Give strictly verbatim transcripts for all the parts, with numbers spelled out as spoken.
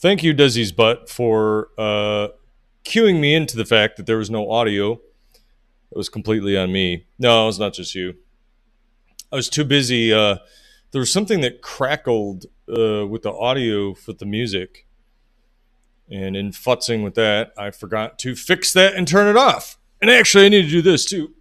Thank you, Desi's butt, for uh, cueing me into the fact that there was no audio. It was completely on me. No, it's not just you. I was too busy. Uh, there was something that crackled uh, with the audio for the music. And in futzing with that, I forgot to fix that and turn it off. And actually, I need to do this too.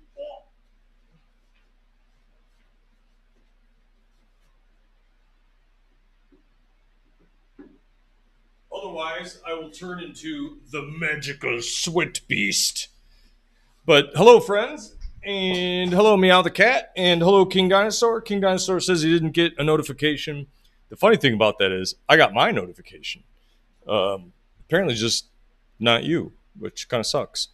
Otherwise, I will turn into the magical sweat beast. But hello, friends. And hello, Meow the Cat. And hello, King Dinosaur. King Dinosaur says he didn't get a notification. The funny thing about that is I got my notification. Um, apparently just not you, which kind of sucks.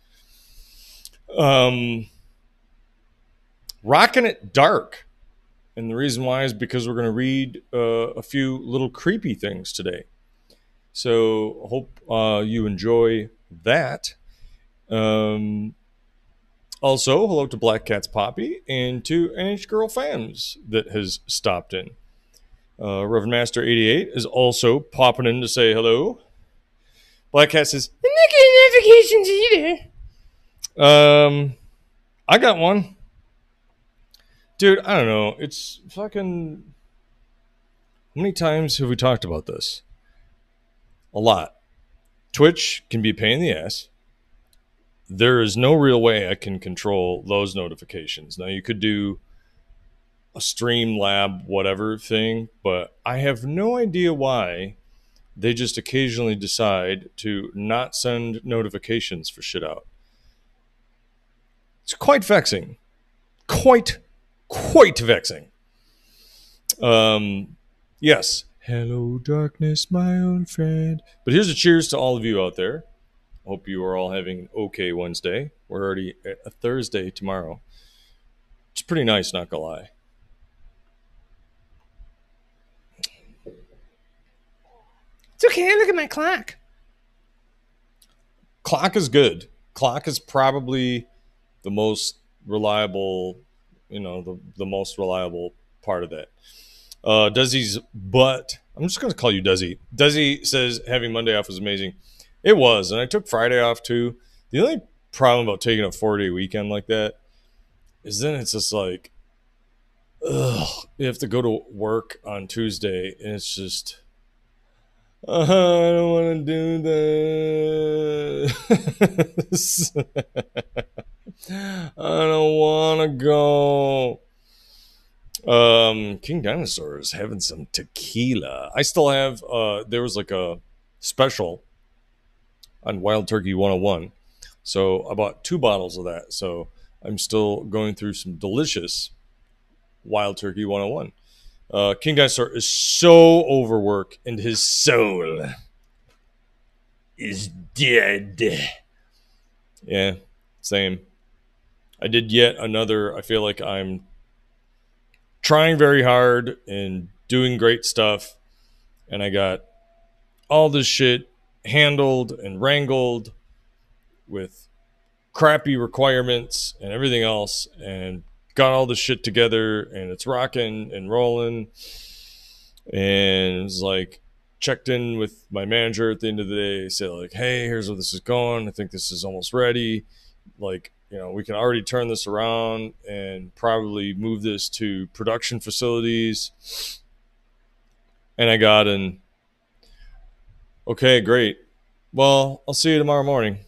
Um, Rocking It Dark. And the reason why is because we're going to read uh, a few little creepy things today. So hope uh, you enjoy that. Um, also, hello to Black Cat's Poppy and to N H Girl Fans that has stopped in. Uh, Reverend Master eighty-eight is also popping in to say hello. Black Cat says, I'm not getting notifications either. Um, I got one. Dude, I don't know. It's fucking... How many times have we talked about this? A lot. Twitch can be a pain in the ass. There is no real way I can control those notifications. Now, you could do a Streamlab whatever thing, but I have no idea why they just occasionally decide to not send notifications for shit out. It's quite vexing. Quite, quite vexing. Um, yes. Hello, darkness, my old friend. But here's a cheers to all of you out there. Hope you are all having an okay Wednesday. We're already at a Thursday tomorrow. It's pretty nice, not gonna lie. It's okay, look at my clock. Clock is good. Clock is probably the most reliable, you know, the, the most reliable part of that. Uh, Desi's butt. I'm just going to call you Desi. Desi says having Monday off was amazing. It was, and I took Friday off too. The only problem about taking a four-day weekend like that is then it's just like, ugh, you have to go to work on Tuesday, and it's just, uh, I don't want to do this. I don't want to go. Um, King Dinosaur is having some tequila. I still have, uh, there was like a special on Wild Turkey one oh one. So I bought two bottles of that. So I'm still going through some delicious Wild Turkey one oh one. Uh, King Dinosaur is so overworked and his soul is dead. Yeah, same. I did yet another, I feel like I'm trying very hard and doing great stuff. And I got all this shit handled and wrangled with crappy requirements and everything else, and got all this shit together, and it's rocking and rolling. And it's like checked in with my manager at the end of the day, said like, hey, here's where this is going. I think this is almost ready. Like, you know, we can already turn this around and probably move this to production facilities. And I got an, okay, great. Well, I'll see you tomorrow morning.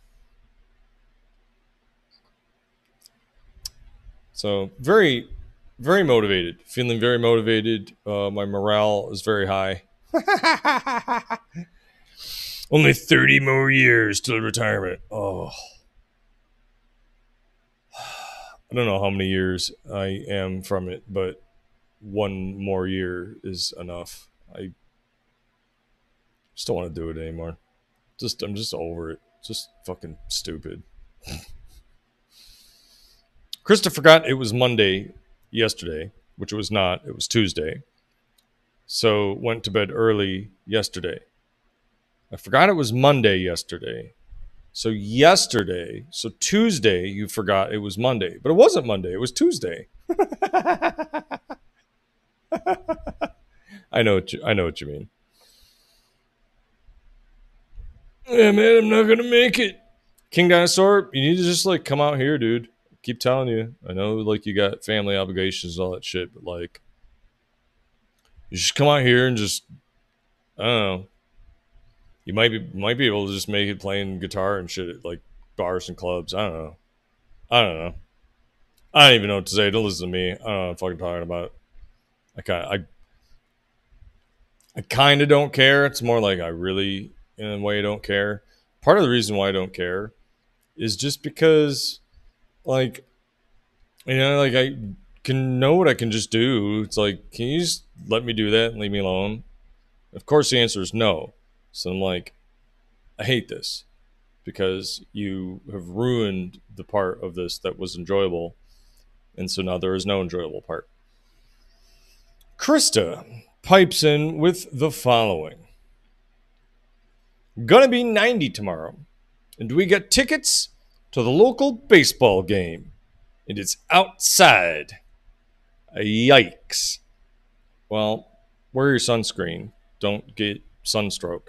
So very, very motivated. Feeling very motivated. Uh, my morale is very high. Only thirty more years till retirement. Oh. I don't know how many years I am from it, but one more year is enough. I just don't want to do it anymore. Just I'm just over it. Just fucking stupid. Krista forgot it was Monday yesterday, which it was not. It was Tuesday. So went to bed early yesterday. I forgot it was Monday yesterday. So yesterday, so Tuesday, you forgot it was Monday. But it wasn't Monday. It was Tuesday. I know what you, I know what you mean. Yeah, man, I'm not gonna make it. King Dinosaur, you need to just like come out here, dude. Keep telling you. I know like you got family obligations and all that shit, but like you just come out here and just I don't know. You might be might be able to just make it playing guitar and shit at like bars and clubs. I don't know. I don't know. I don't even know what to say. Don't listen to me. I don't know what I'm fucking talking about. I kind of I I kind of don't care. It's more like I really, in a way, don't care. Part of the reason why I don't care is just because, like, you know, like I can know what I can just do. It's like, can you just let me do that and leave me alone? Of course, the answer is no. So I'm like, I hate this because you have ruined the part of this that was enjoyable. And so now there is no enjoyable part. Krista pipes in with the following. Gonna be ninety tomorrow. And we got tickets to the local baseball game. And it's outside. Yikes. Well, wear your sunscreen. Don't get sunstroke.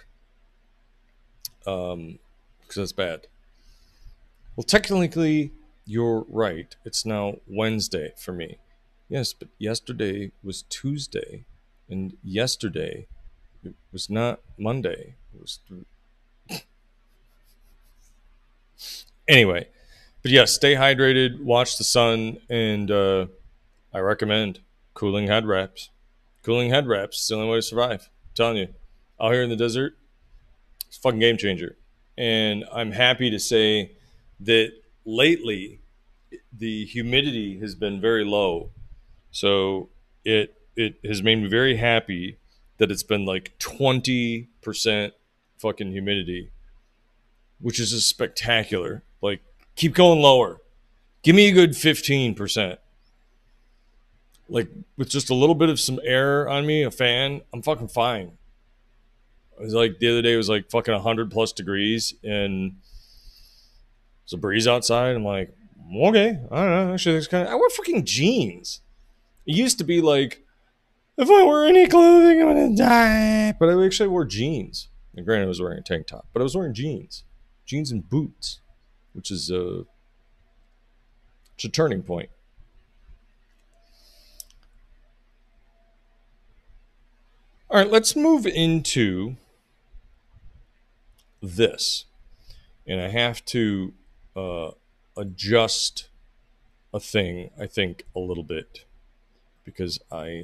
Um, because that's bad. Well, technically, you're right. It's now Wednesday for me. Yes, but yesterday was Tuesday. And yesterday, it was not Monday. It was. Anyway, but yes, stay hydrated, watch the sun, and uh, I recommend cooling head wraps. Cooling head wraps is the only way to survive. I'm telling you. Out here in the desert, it's a fucking game changer. And I'm happy to say that lately the humidity has been very low. So it it has made me very happy that it's been like twenty percent fucking humidity, which is just spectacular. Like, keep going lower. Give me a good fifteen percent. Like, with just a little bit of some air on me, a fan, I'm fucking fine. It was like the other day, it was like fucking one hundred plus degrees, and there's a breeze outside. I'm like, okay, I don't know. Actually, it's kind of. I wear fucking jeans. It used to be like, if I wear any clothing, I'm gonna die. But I actually wore jeans. And granted, I was wearing a tank top, but I was wearing jeans, jeans and boots, which is a, it's a turning point. All right, let's move into this. And I have to uh, adjust a thing, I think, a little bit because I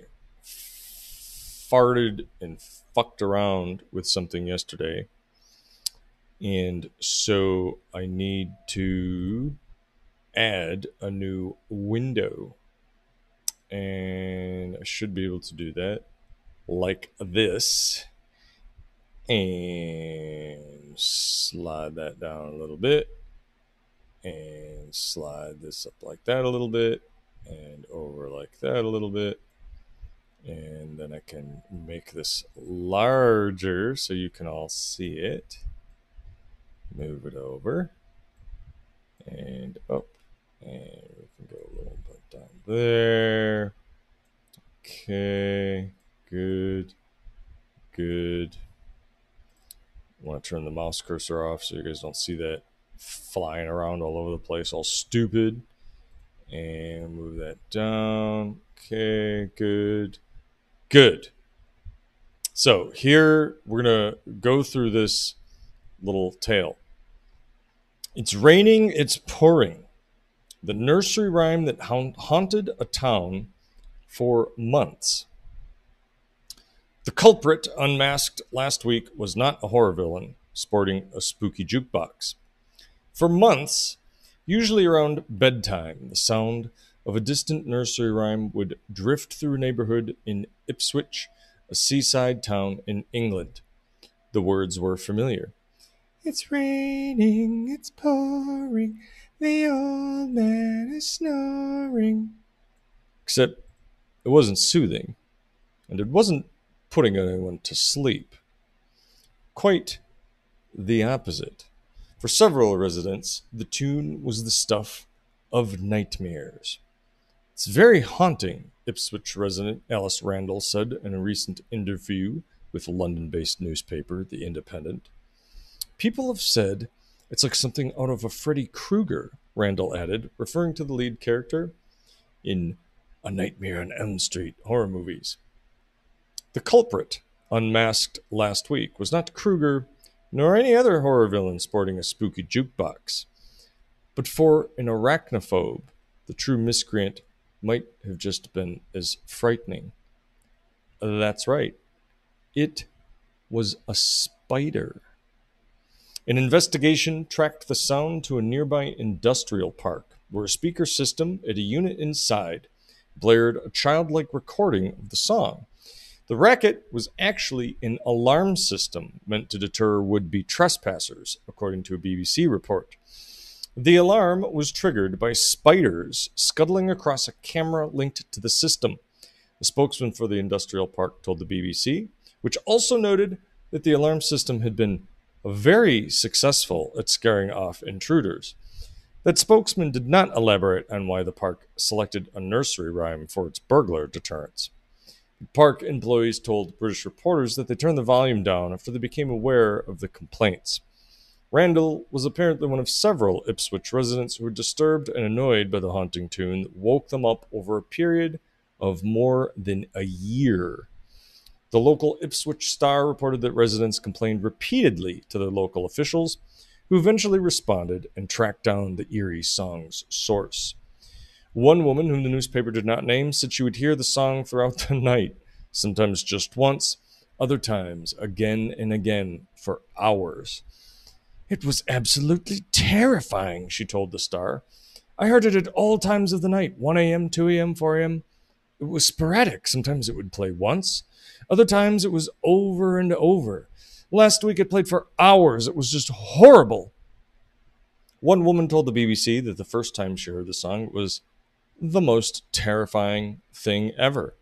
farted and fucked around with something yesterday. And so I need to add a new window. And I should be able to do that like this. And slide that down a little bit. And slide this up like that a little bit. And over like that a little bit. And then I can make this larger so you can all see it. Move it over. And up. And we can go a little bit down there. Okay. Good. Good. I want to turn the mouse cursor off so you guys don't see that flying around all over the place, all stupid. And move that down. Okay, good. Good. So here we're going to go through this little tale. It's raining, it's pouring. The nursery rhyme that ha- haunted a town for months. The culprit, unmasked last week, was not a horror villain sporting a spooky jukebox. For months, usually around bedtime, the sound of a distant nursery rhyme would drift through a neighborhood in Ipswich, a seaside town in England. The words were familiar. It's raining, it's pouring, the old man is snoring. Except it wasn't soothing, and it wasn't putting anyone to sleep. Quite the opposite. For several residents, the tune was the stuff of nightmares. It's very haunting, Ipswich resident Alice Randall said in a recent interview with London-based newspaper The Independent. People have said it's like something out of a Freddy Krueger, Randall added, referring to the lead character in A Nightmare on Elm Street horror movies. The culprit, unmasked last week, was not Krueger nor any other horror villain sporting a spooky jukebox. But for an arachnophobe, the true miscreant might have just been as frightening. That's right. It was a spider. An investigation tracked the sound to a nearby industrial park, where a speaker system at a unit inside blared a childlike recording of the song. The racket was actually an alarm system meant to deter would-be trespassers, according to a B B C report. The alarm was triggered by spiders scuttling across a camera linked to the system. A spokesman for the industrial park told the B B C, which also noted that the alarm system had been very successful at scaring off intruders. That spokesman did not elaborate on why the park selected a nursery rhyme for its burglar deterrence. Park employees told British reporters that they turned the volume down after they became aware of the complaints. Randall was apparently one of several Ipswich residents who were disturbed and annoyed by the haunting tune that woke them up over a period of more than a year. The local Ipswich Star reported that residents complained repeatedly to their local officials, who eventually responded and tracked down the eerie song's source. One woman, whom the newspaper did not name, said she would hear the song throughout the night, sometimes just once, other times again and again for hours. It was absolutely terrifying, she told the Star. I heard it at all times of the night, one a.m., two a.m., four a.m. It was sporadic. Sometimes it would play once. Other times it was over and over. Last week it played for hours. It was just horrible. One woman told the B B C that the first time she heard the song was the most terrifying thing ever.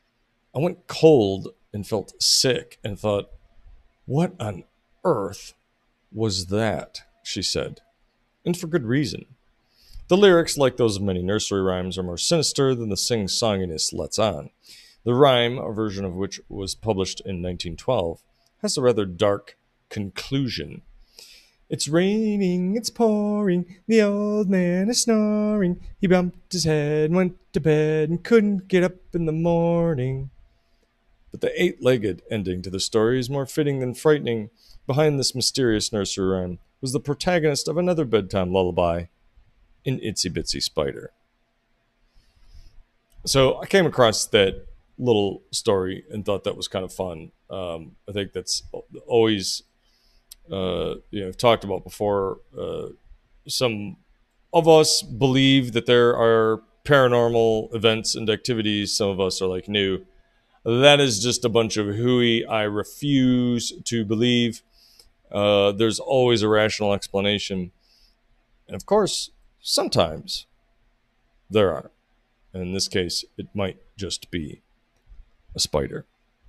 I went cold and felt sick and thought, what on earth was that? She said. And for good reason. The lyrics, like those of many nursery rhymes, are more sinister than the sing-songiness lets on. The rhyme, a version of which was published in nineteen twelve, has a rather dark conclusion. It's raining, it's pouring, the old man is snoring. He bumped his head and went to bed and couldn't get up in the morning. But the eight-legged ending to the story is more fitting than frightening. Behind this mysterious nursery rhyme was the protagonist of another bedtime lullaby, an Itsy Bitsy Spider. So I came across that little story and thought that was kind of fun. Um, I think that's always... Uh, you know, I've talked about before, uh, some of us believe that there are paranormal events and activities. Some of us are like, new. That is just a bunch of hooey. I refuse to believe. Uh, there's always a rational explanation. And of course, sometimes there are. And in this case, it might just be a spider.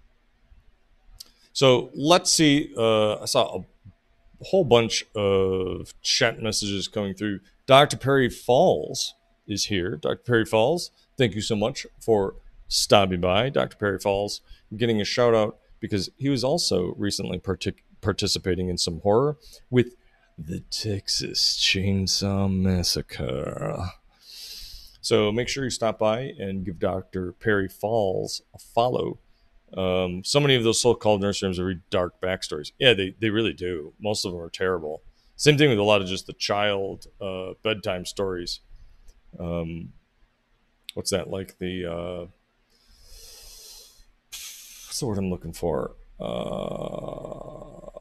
So let's see. Uh, I saw a whole bunch of chat messages coming through. Doctor Perry Falls is here. Doctor Perry Falls, thank you so much for stopping by. Doctor Perry Falls, getting a shout out because he was also recently partic- participating in some horror with the Texas Chainsaw Massacre. So make sure you stop by and give Doctor Perry Falls a follow. Um, so many of those so-called nursery rhymes are really dark backstories. Yeah, they, they really do. Most of them are terrible. Same thing with a lot of just the child uh, bedtime stories. Um, what's that, like the... Uh, what's the word I'm looking for? Uh,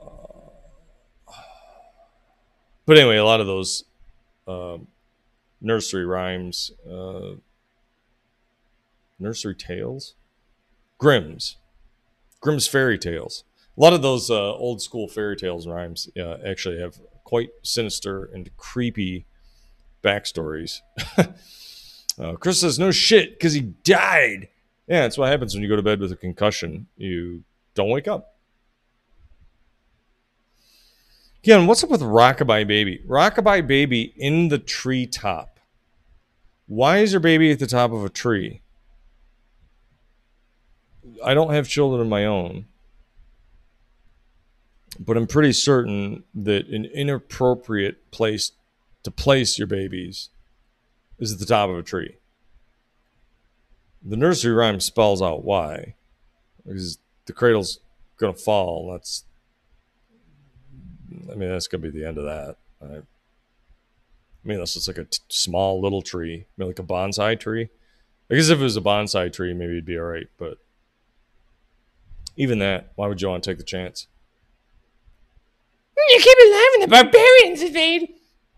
but anyway, a lot of those uh, nursery rhymes, uh, nursery tales? Grimm's. Grimm's fairy tales. A lot of those uh, old school fairy tales rhymes uh, actually have quite sinister and creepy backstories. uh, Chris says, no shit, because he died. Yeah, that's what happens when you go to bed with a concussion. You don't wake up. Again, what's up with Rockabye Baby? Rockabye Baby in the treetop. Why is your baby at the top of a tree? I don't have children of my own. but I'm pretty certain that an inappropriate place to place your babies is at the top of a tree. The nursery rhyme spells out why, because the cradle's gonna fall. That's, I mean, that's gonna be the end of that. I, I mean, unless it's like a t- small little tree, I mean, like a bonsai tree. I guess if it was a bonsai tree, maybe it'd be all right. But even that, why would you want to take the chance? You keep it alive and the barbarians invade.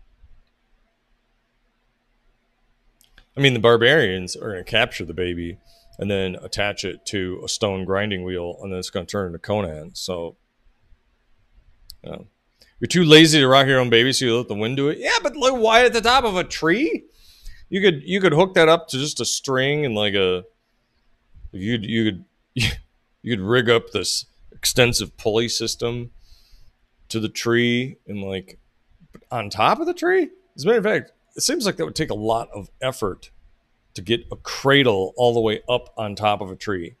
I mean, the barbarians are going to capture the baby and then attach it to a stone grinding wheel, and then it's going to turn into Conan. So, you know, you're too lazy to rock your own baby, so you let the wind do it. Yeah, but look, why at the top of a tree? You could you could hook that up to just a string and like a you you could you could rig up this extensive pulley system to the tree and like on top of the tree. As a matter of fact, it seems like that would take a lot of effort to get a cradle all the way up on top of a tree.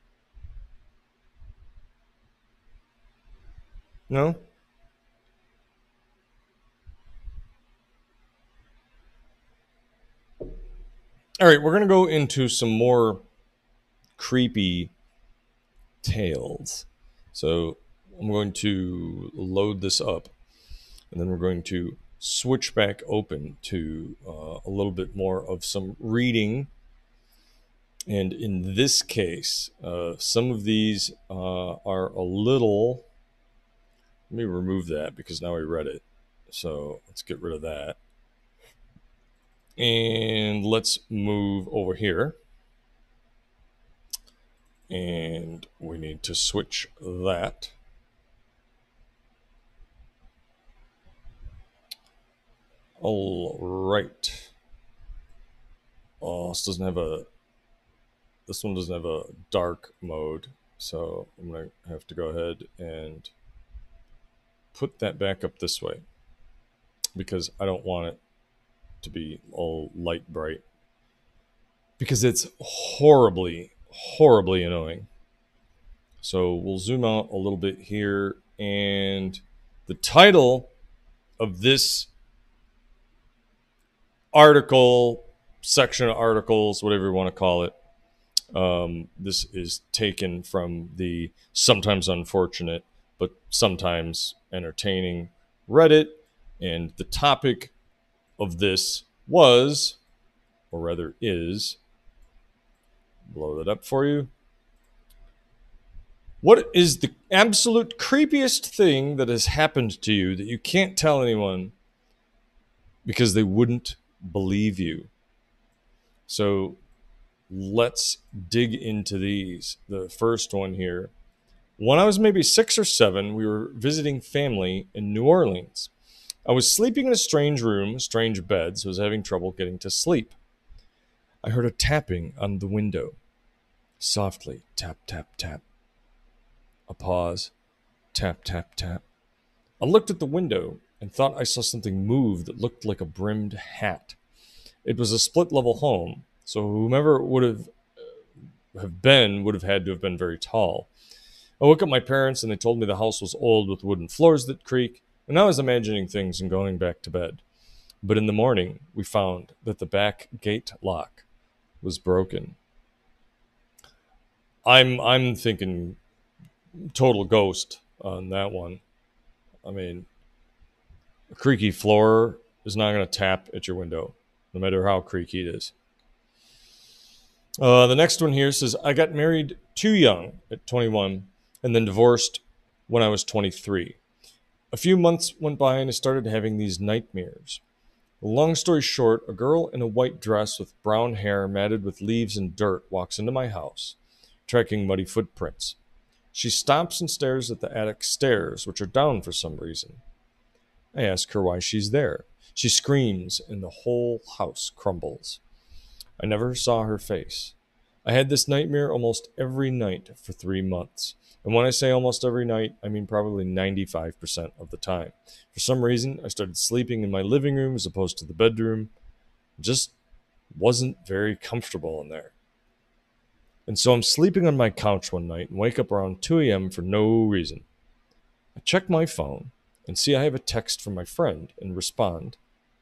No? All right, we're going to go into some more creepy tales. So I'm going to load this up, and then we're going to switch back open to uh, a little bit more of some reading. And in this case, uh, some of these uh, are a little. Let me remove that because now we read it. So let's get rid of that. And let's move over here. And we need to switch that. All right. Oh, this doesn't have a. This one doesn't have a dark mode, so I'm gonna have to go ahead and put that back up this way because I don't want it to be all light bright because it's horribly, horribly annoying. So we'll zoom out a little bit here, and the title of this article, section of articles, whatever you want to call it, um, this is taken from the sometimes unfortunate but sometimes entertaining Reddit, and the topic of this was, or rather is, blow that up for you. What is the absolute creepiest thing that has happened to you that you can't tell anyone because they wouldn't believe you? So let's dig into these. The first one here. When I was maybe six or seven, we were visiting family in New Orleans. I was sleeping in a strange room, a strange bed, so I was having trouble getting to sleep. I heard a tapping on the window. Softly, tap, tap, tap. A pause. Tap, tap, tap. I looked at the window and thought I saw something move that looked like a brimmed hat. It was a split-level home, so whomever it would have, have been would have had to have been very tall. I woke up my parents and they told me the house was old with wooden floors that creak, and I was imagining things and going back to bed. But in the morning, we found that the back gate lock was broken. I'm I'm thinking total ghost on that one. I mean, a creaky floor is not going to tap at your window, no matter how creaky it is. Uh, the next one here says, I got married too young at twenty-one and then divorced when I was twenty-three. A few months went by and I started having these nightmares. Long story short, a girl in a white dress with brown hair matted with leaves and dirt walks into my house, tracking muddy footprints. She stops and stares at the attic stairs, which are down for some reason. I ask her why she's there. She screams and the whole house crumbles. I never saw her face. I had this nightmare almost every night for three months. And when I say almost every night, I mean probably ninety-five percent of the time. For some reason, I started sleeping in my living room as opposed to the bedroom. Just wasn't very comfortable in there. And so I'm sleeping on my couch one night and wake up around two a.m. for no reason. I check my phone and see I have a text from my friend and respond.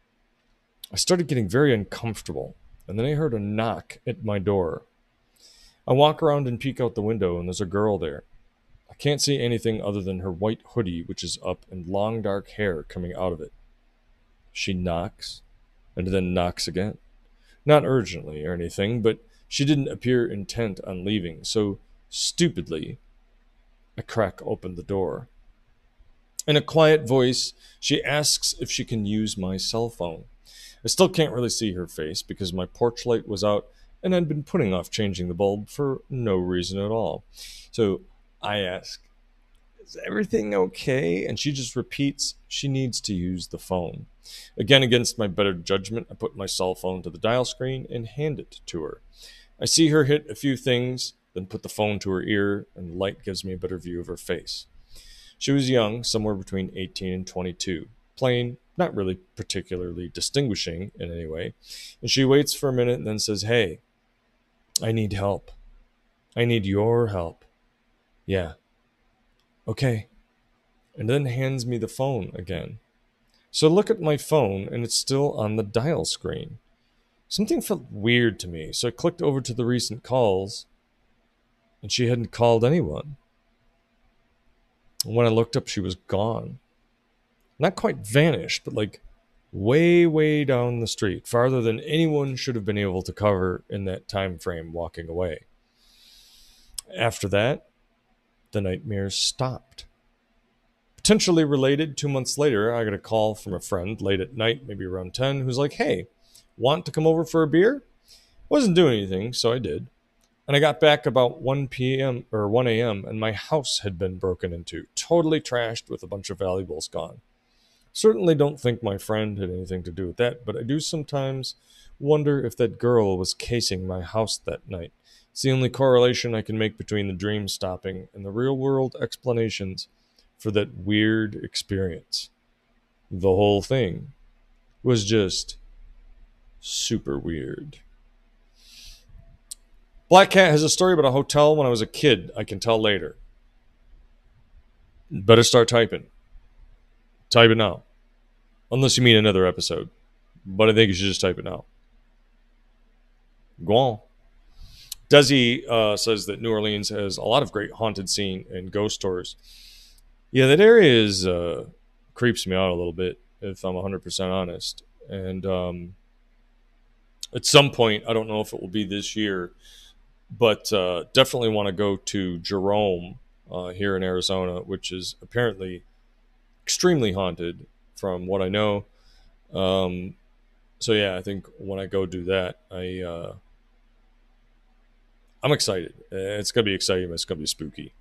I started getting very uncomfortable, and then I heard a knock at my door. I walk around and peek out the window, and there's a girl there. I can't see anything other than her white hoodie, which is up, and long dark hair coming out of it. She knocks, and then knocks again. Not urgently or anything, but she didn't appear intent on leaving, so stupidly, I crack open the door. In a quiet voice, she asks if she can use my cell phone. I still can't really see her face because my porch light was out and I'd been putting off changing the bulb for no reason at all. So I ask, is everything okay? And she just repeats she needs to use the phone. Again, against my better judgment, I put my cell phone to the dial screen and hand it to her. I see her hit a few things, then put the phone to her ear, and the light gives me a better view of her face. She was young, somewhere between eighteen and twenty-two, plain, not really particularly distinguishing in any way, and she waits for a minute and then says, "Hey, I need help. I need your help." "Yeah, okay," and then hands me the phone again. So I look at my phone and it's still on the dial screen. Something felt weird to me, so I clicked over to the recent calls, and she hadn't called anyone. When I looked up, she was gone. Not quite vanished, but like way, way down the street, farther than anyone should have been able to cover in that time frame walking away. After that, the nightmares stopped. Potentially related, two months later, I got a call from a friend late at night, maybe around ten, who's like, "Hey, want to come over for a beer?" Wasn't doing anything, so I did. And I got back about one p.m. or one a.m. and my house had been broken into, totally trashed with a bunch of valuables gone. Certainly don't think my friend had anything to do with that, but I do sometimes wonder if that girl was casing my house that night. It's the only correlation I can make between the dream stopping and the real world explanations for that weird experience. The whole thing was just super weird. Black Cat has a story about a hotel when I was a kid. I can tell later. Better start typing. Type it now. Unless you mean another episode. But I think you should just type it now. Go on. Desi uh, says that New Orleans has a lot of great haunted scene and ghost stories. Yeah, that area is uh, creeps me out a little bit, if I'm one hundred percent honest. And um, at some point, I don't know if it will be this year, but uh, definitely want to go to Jerome uh, here in Arizona, which is apparently extremely haunted from what I know. Um, so yeah, I think when I go do that, I uh, I'm excited. It's gonna be exciting, but it's gonna be spooky.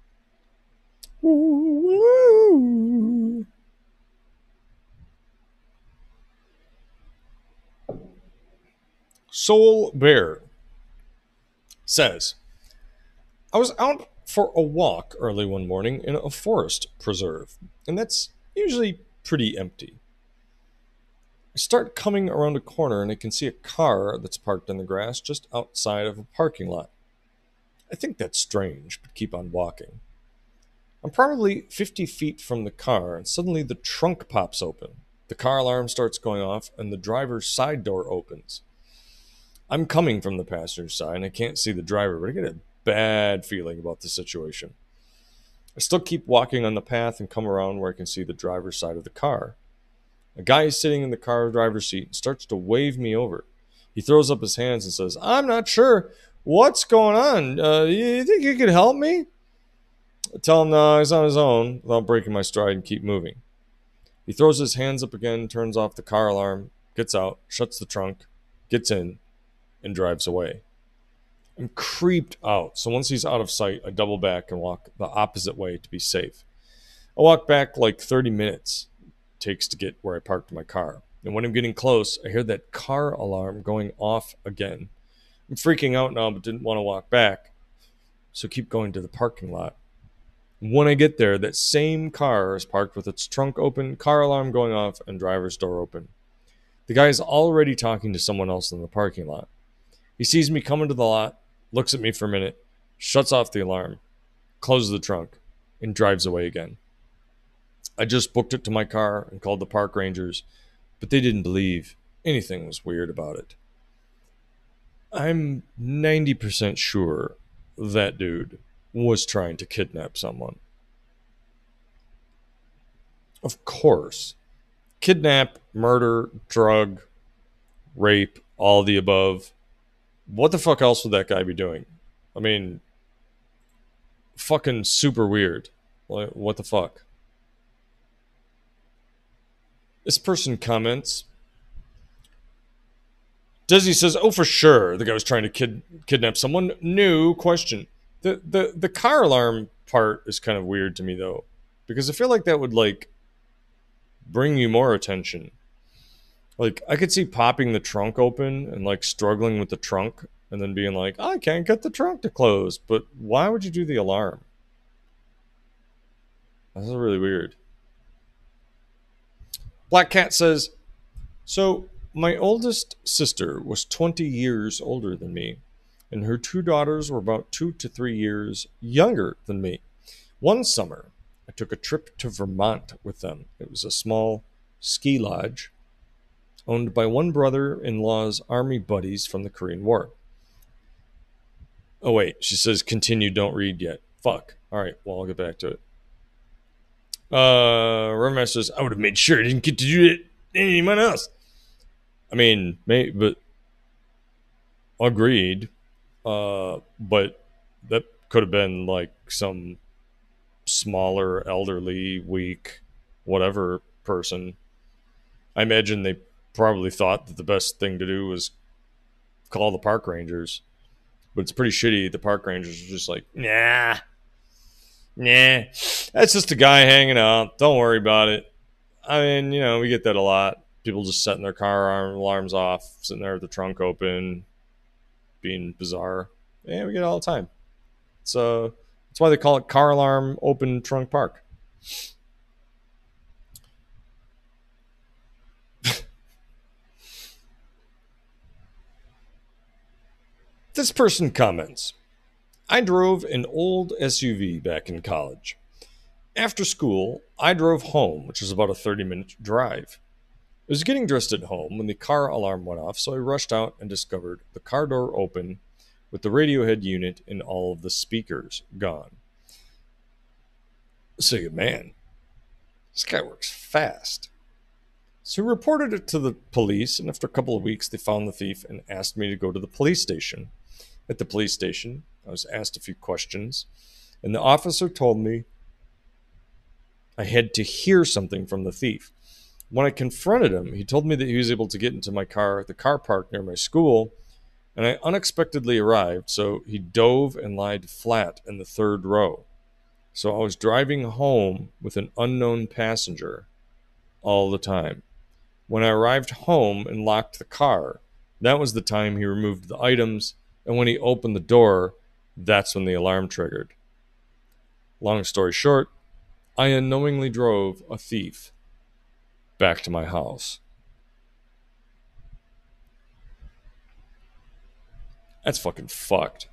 Soul Bear says, I was out for a walk early one morning in a forest preserve, and that's usually pretty empty. I start coming around a corner and I can see a car that's parked in the grass just outside of a parking lot. I think that's strange, but keep on walking. I'm probably fifty feet from the car, and suddenly the trunk pops open. The car alarm starts going off, and the driver's side door opens. I'm coming from the passenger side, and I can't see the driver, but I get a bad feeling about the situation. I still keep walking on the path and come around where I can see the driver's side of the car. A guy is sitting in the car driver's seat and starts to wave me over. He throws up his hands and says, "I'm not sure what's going on. Uh, you think you could help me?" I tell him no, he's on his own, without breaking my stride and keep moving. He throws his hands up again, turns off the car alarm, gets out, shuts the trunk, gets in, and drives away. I'm creeped out, so once he's out of sight, I double back and walk the opposite way to be safe. I walk back like thirty minutes it takes to get where I parked my car. And when I'm getting close, I hear that car alarm going off again. I'm freaking out now, but didn't want to walk back, so keep going to the parking lot. When I get there, that same car is parked with its trunk open, car alarm going off, and driver's door open. The guy is already talking to someone else in the parking lot. He sees me come into the lot, looks at me for a minute, shuts off the alarm, closes the trunk, and drives away again. I just booked it to my car and called the park rangers, but they didn't believe anything was weird about it. I'm ninety percent sure that dude was trying to kidnap someone. Of course. Kidnap, murder, drug, rape, all the above. What the fuck else would that guy be doing? I mean, fucking super weird. Like, what the fuck? This person comments. Desi says, "Oh, for sure, the guy was trying to kid- kidnap someone." New question. The the the car alarm part is kind of weird to me though, because I feel like that would like bring you more attention. Like I could see popping the trunk open and like struggling with the trunk and then being like, "I can't get the trunk to close." But why would you do the alarm? That's really weird. Black Cat says, "So my oldest sister was twenty years older than me, and her two daughters were about two to three years younger than me. One summer, I took a trip to Vermont with them. It was a small ski lodge owned by one brother-in-law's army buddies from the Korean War." Oh, wait. She says, continue, don't read yet. Fuck. All right. Well, I'll get back to it. Uh, Reverend says, "I would have made sure I didn't get to do it to anyone else." I mean, may, but agreed. Uh, but that could have been like some smaller, elderly, weak, whatever person. I imagine they probably thought that the best thing to do was call the park rangers. But it's pretty shitty. The park rangers are just like, nah, nah, that's just a guy hanging out. Don't worry about it. I mean, you know, we get that a lot. People just setting their car alarms off, sitting there with the trunk open, being bizarre. Yeah, we get it all the time. So that's why they call it car alarm open trunk park. This person comments, "I drove an old S U V back in college. After school, I drove home, which is about a thirty minute drive. I was getting dressed at home when the car alarm went off, so I rushed out and discovered the car door open with the radio head unit and all of the speakers gone." So, man, this guy works fast. So he reported it to the police, and after a couple of weeks, they found the thief and asked me to go to the police station. At the police station, I was asked a few questions, and the officer told me I had to hear something from the thief. When I confronted him, he told me that he was able to get into my car at the car park near my school, and I unexpectedly arrived, so he dove and lied flat in the third row. So I was driving home with an unknown passenger all the time. When I arrived home and locked the car, that was the time he removed the items, and when he opened the door, that's when the alarm triggered. Long story short, I unknowingly drove a thief back to my house. That's fucking fucked.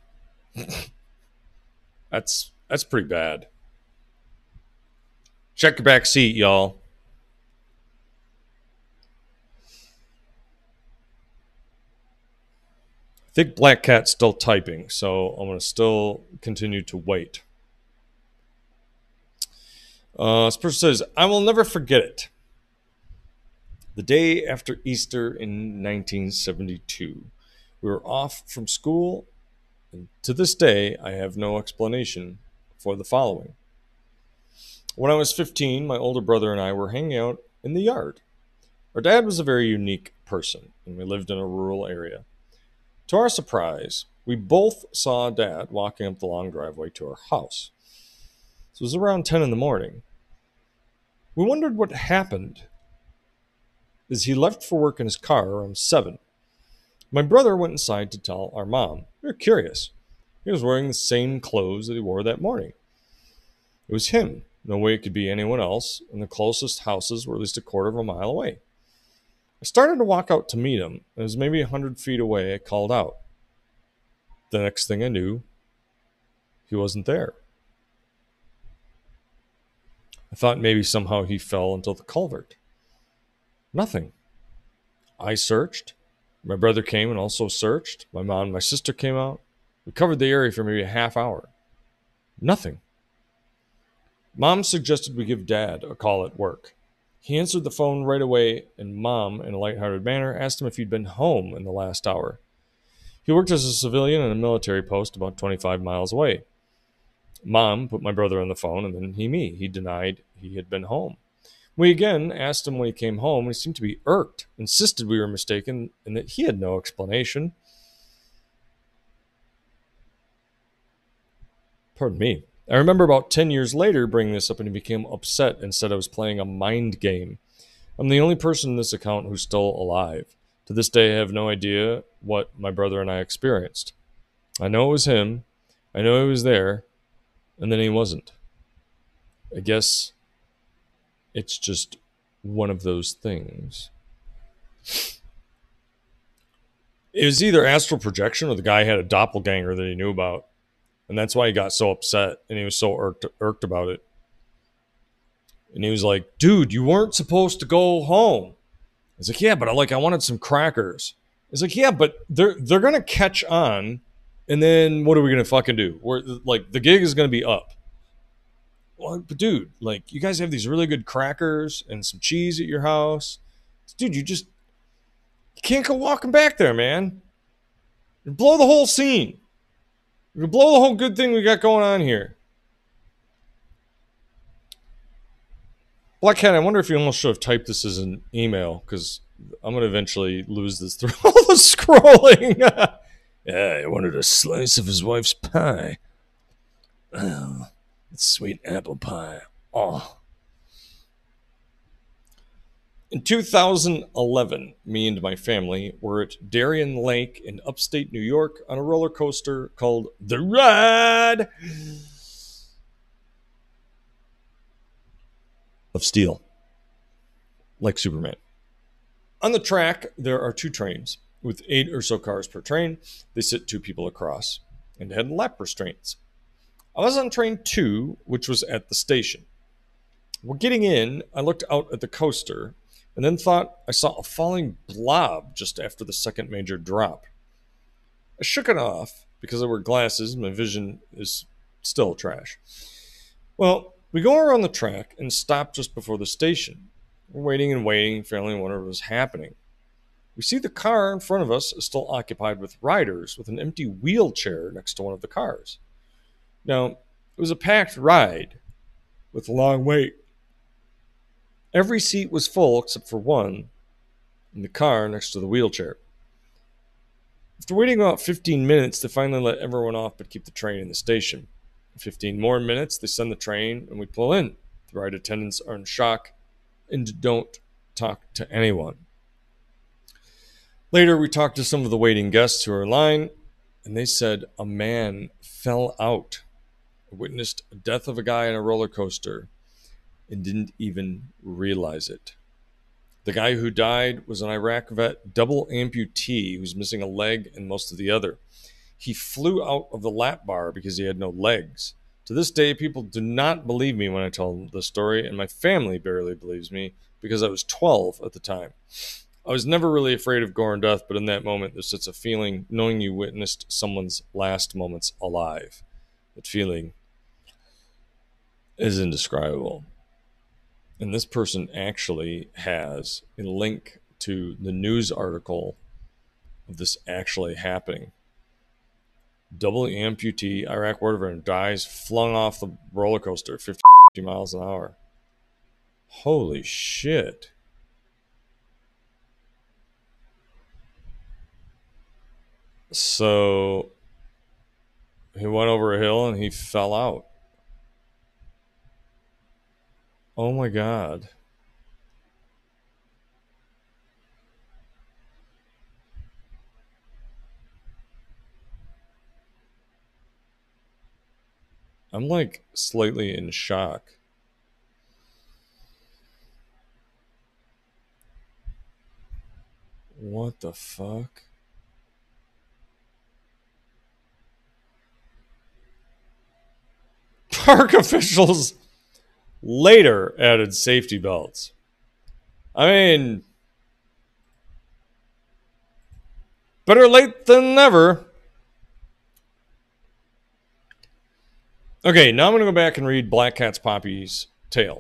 that's that's pretty bad. Check your back seat, y'all. I think Black Cat's still typing, so I'm going to still continue to wait. Uh, this person says, "I will never forget it. The day after Easter in nineteen seventy-two, we were off from school, and to this day, I have no explanation for the following. When I was fifteen, my older brother and I were hanging out in the yard. Our dad was a very unique person, and we lived in a rural area. To our surprise, we both saw Dad walking up the long driveway to our house. So it was around ten in the morning. We wondered what happened as he left for work in his car around seven. My brother went inside to tell our mom. We were curious. He was wearing the same clothes that he wore that morning. It was him. No way it could be anyone else, and the closest houses were at least a quarter of a mile away. I started to walk out to meet him, and as maybe a hundred feet away, I called out. The next thing I knew, he wasn't there. I thought maybe somehow he fell into the culvert. Nothing. I searched. My brother came and also searched. My mom and my sister came out. We covered the area for maybe a half hour. Nothing. Mom suggested we give Dad a call at work. He answered the phone right away, and Mom, in a lighthearted manner, asked him if he'd been home in the last hour. He worked as a civilian in a military post about twenty-five miles away. Mom put my brother on the phone, and then he me. He denied he had been home. We again asked him when he came home, and he seemed to be irked, insisted we were mistaken, and that he had no explanation. Pardon me. I remember about ten years later bringing this up, and he became upset and said I was playing a mind game. I'm the only person in this account who's still alive. To this day, I have no idea what my brother and I experienced. I know it was him. I know he was there, and then he wasn't. I guess it's just one of those things. It was either astral projection or the guy had a doppelganger that he knew about. And that's why he got so upset and he was so irked, irked about it. And he was like, dude, you weren't supposed to go home. He's like, yeah, but I like I wanted some crackers. He's like, yeah, but they're they're gonna catch on, and then what are we gonna fucking do? We're like the gig is gonna be up. Well, but dude, like you guys have these really good crackers and some cheese at your house. Dude, you just you can't go walking back there, man. You blow the whole scene. You blow the whole good thing we got going on here. Black Cat, I wonder if you almost should have typed this as an email, because I'm going to eventually lose this through all the scrolling. Yeah, I wanted a slice of his wife's pie. Oh, sweet apple pie. Oh. In two thousand eleven, me and my family were at Darien Lake in upstate New York on a roller coaster called The Ride of Steel, like Superman. On the track, there are two trains with eight or so cars per train. They sit two people across and had lap restraints. I was on train two, which was at the station. While getting in, I looked out at the coaster and then thought I saw a falling blob just after the second major drop. I shook it off because I wear glasses and my vision is still trash. Well, we go around the track and stop just before the station. We're waiting and waiting, failing what was happening. We see the car in front of us is still occupied with riders with an empty wheelchair next to one of the cars. Now, it was a packed ride with a long wait. Every seat was full except for one in the car next to the wheelchair. After waiting about fifteen minutes, they finally let everyone off but keep the train in the station. In fifteen more minutes, they send the train and we pull in. The ride attendants are in shock and don't talk to anyone. Later, we talked to some of the waiting guests who are in line, and they said a man fell out. I witnessed the death of a guy on a roller coaster and didn't even realize it. The guy who died was an Iraq vet, double amputee, who's missing a leg and most of the other. He flew out of the lap bar because he had no legs. To this day, people do not believe me when I tell the story, and my family barely believes me because I was twelve at the time. I was never really afraid of gore and death, but in that moment, there's such a feeling knowing you witnessed someone's last moments alive. That feeling is indescribable. And this person actually has a link to the news article of this actually happening. Double amputee, Iraq war veteran, dies flung off the roller coaster at fifty miles an hour. Holy shit. So he went over a hill and he fell out. Oh my God. I'm like slightly in shock. What the fuck? Park officials later added safety belts. I mean, better late than never. Okay, now I'm going to go back and read Black Cat's Poppy's tale.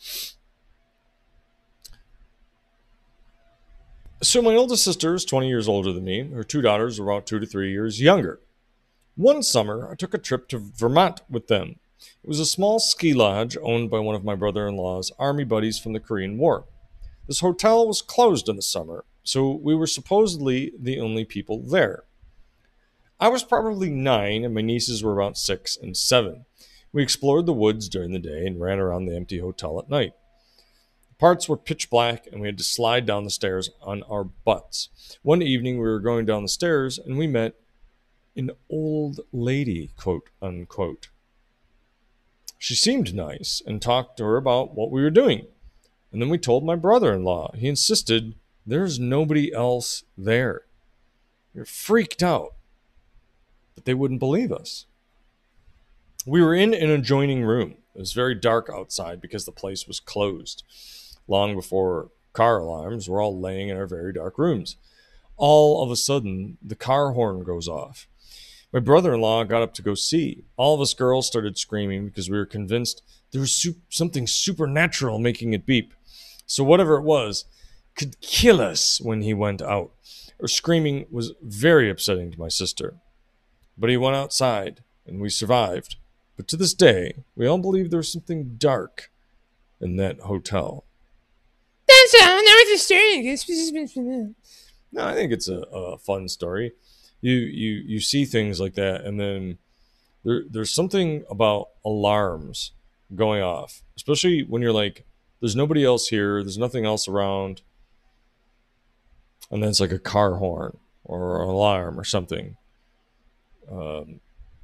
So my oldest sister is twenty years older than me. Her two daughters are about two to three years younger. One summer, I took a trip to Vermont with them. It was a small ski lodge owned by one of my brother-in-law's army buddies from the Korean War. This hotel was closed in the summer, so we were supposedly the only people there. I was probably nine, and my nieces were about six and seven. We explored the woods during the day and ran around the empty hotel at night. Parts were pitch black, and we had to slide down the stairs on our butts. One evening, we were going down the stairs, and we met an old lady, quote unquote. She seemed nice, and talked to her about what we were doing. And then we told my brother-in-law. He insisted there's nobody else there. We were freaked out, but they wouldn't believe us. We were in an adjoining room. It was very dark outside because the place was closed. Long before car alarms, we're all laying in our very dark rooms. All of a sudden, the car horn goes off. My brother-in-law got up to go see. All of us girls started screaming because we were convinced there was su- something supernatural making it beep. So whatever it was could kill us when he went out. Her screaming was very upsetting to my sister. But he went outside, and we survived. But to this day, we all believe there was something dark in that hotel. That's all. Now it's a story. No, I think it's a, a fun story. You, you you see things like that, and then there there's something about alarms going off, especially when you're like, there's nobody else here, there's nothing else around, and then it's like a car horn or an alarm or something. Um,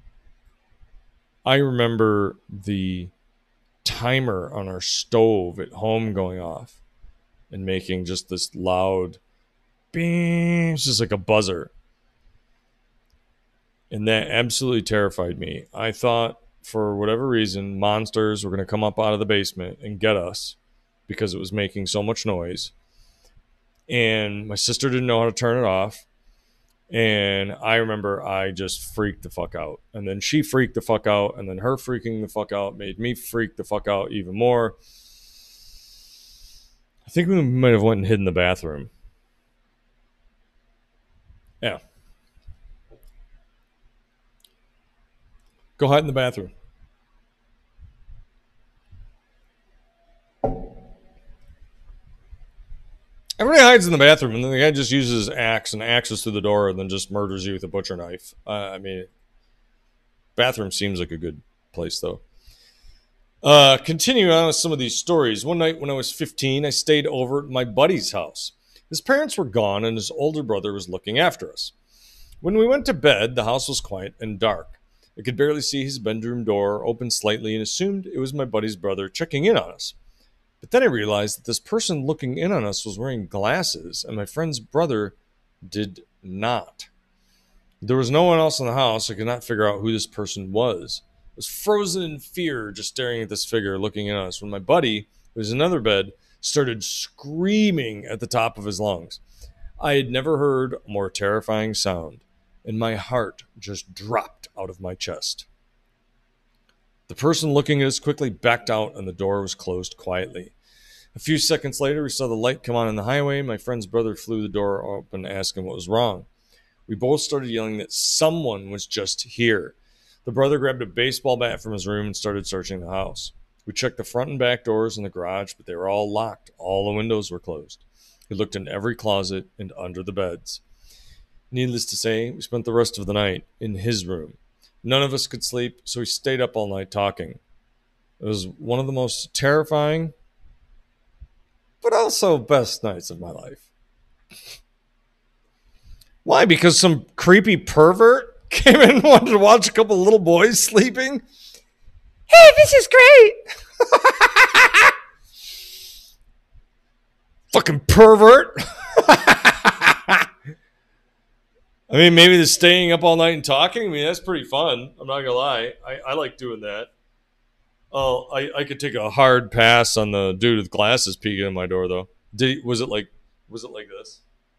I remember the timer on our stove at home going off and making just this loud bing. It's just like a buzzer. And that absolutely terrified me. I thought, for whatever reason, monsters were going to come up out of the basement and get us because it was making so much noise. And my sister didn't know how to turn it off. And I remember I just freaked the fuck out. And then she freaked the fuck out. And then her freaking the fuck out made me freak the fuck out even more. I think we might have went and hid in the bathroom. Yeah. Go hide in the bathroom. Everybody hides in the bathroom, and then the guy just uses his axe and axes through the door and then just murders you with a butcher knife. Uh, I mean, bathroom seems like a good place, though. Uh, continuing on with some of these stories. One night when I was fifteen, I stayed over at my buddy's house. His parents were gone, and his older brother was looking after us. When we went to bed, the house was quiet and dark. I could barely see his bedroom door open slightly and assumed it was my buddy's brother checking in on us. But then I realized that this person looking in on us was wearing glasses, and my friend's brother did not. There was no one else in the house. I could not figure out who this person was. I was frozen in fear just staring at this figure looking in on us when my buddy, who was in another bed, started screaming at the top of his lungs. I had never heard a more terrifying sound, and my heart just dropped out of my chest. The person looking at us quickly backed out, and the door was closed quietly. A few seconds later, we saw the light come on in the highway. My friend's brother flew the door open, asking what was wrong. We both started yelling that someone was just here. The brother grabbed a baseball bat from his room and started searching the house. We checked the front and back doors and the garage, but they were all locked. All the windows were closed. We looked in every closet and under the beds. Needless to say, we spent the rest of the night in his room. None of us could sleep, so we stayed up all night talking. It was one of the most terrifying, but also best nights of my life. Why? Because some creepy pervert came in and wanted to watch a couple little boys sleeping? Hey, this is great. Fucking pervert. I mean, maybe the staying up all night and talking, I mean, that's pretty fun. I'm not going to lie. I, I like doing that. Oh, I, I could take a hard pass on the dude with glasses peeking in my door, though. Did he, was it like was it like this?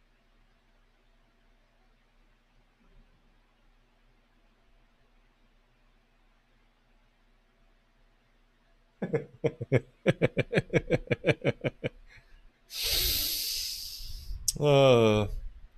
uh,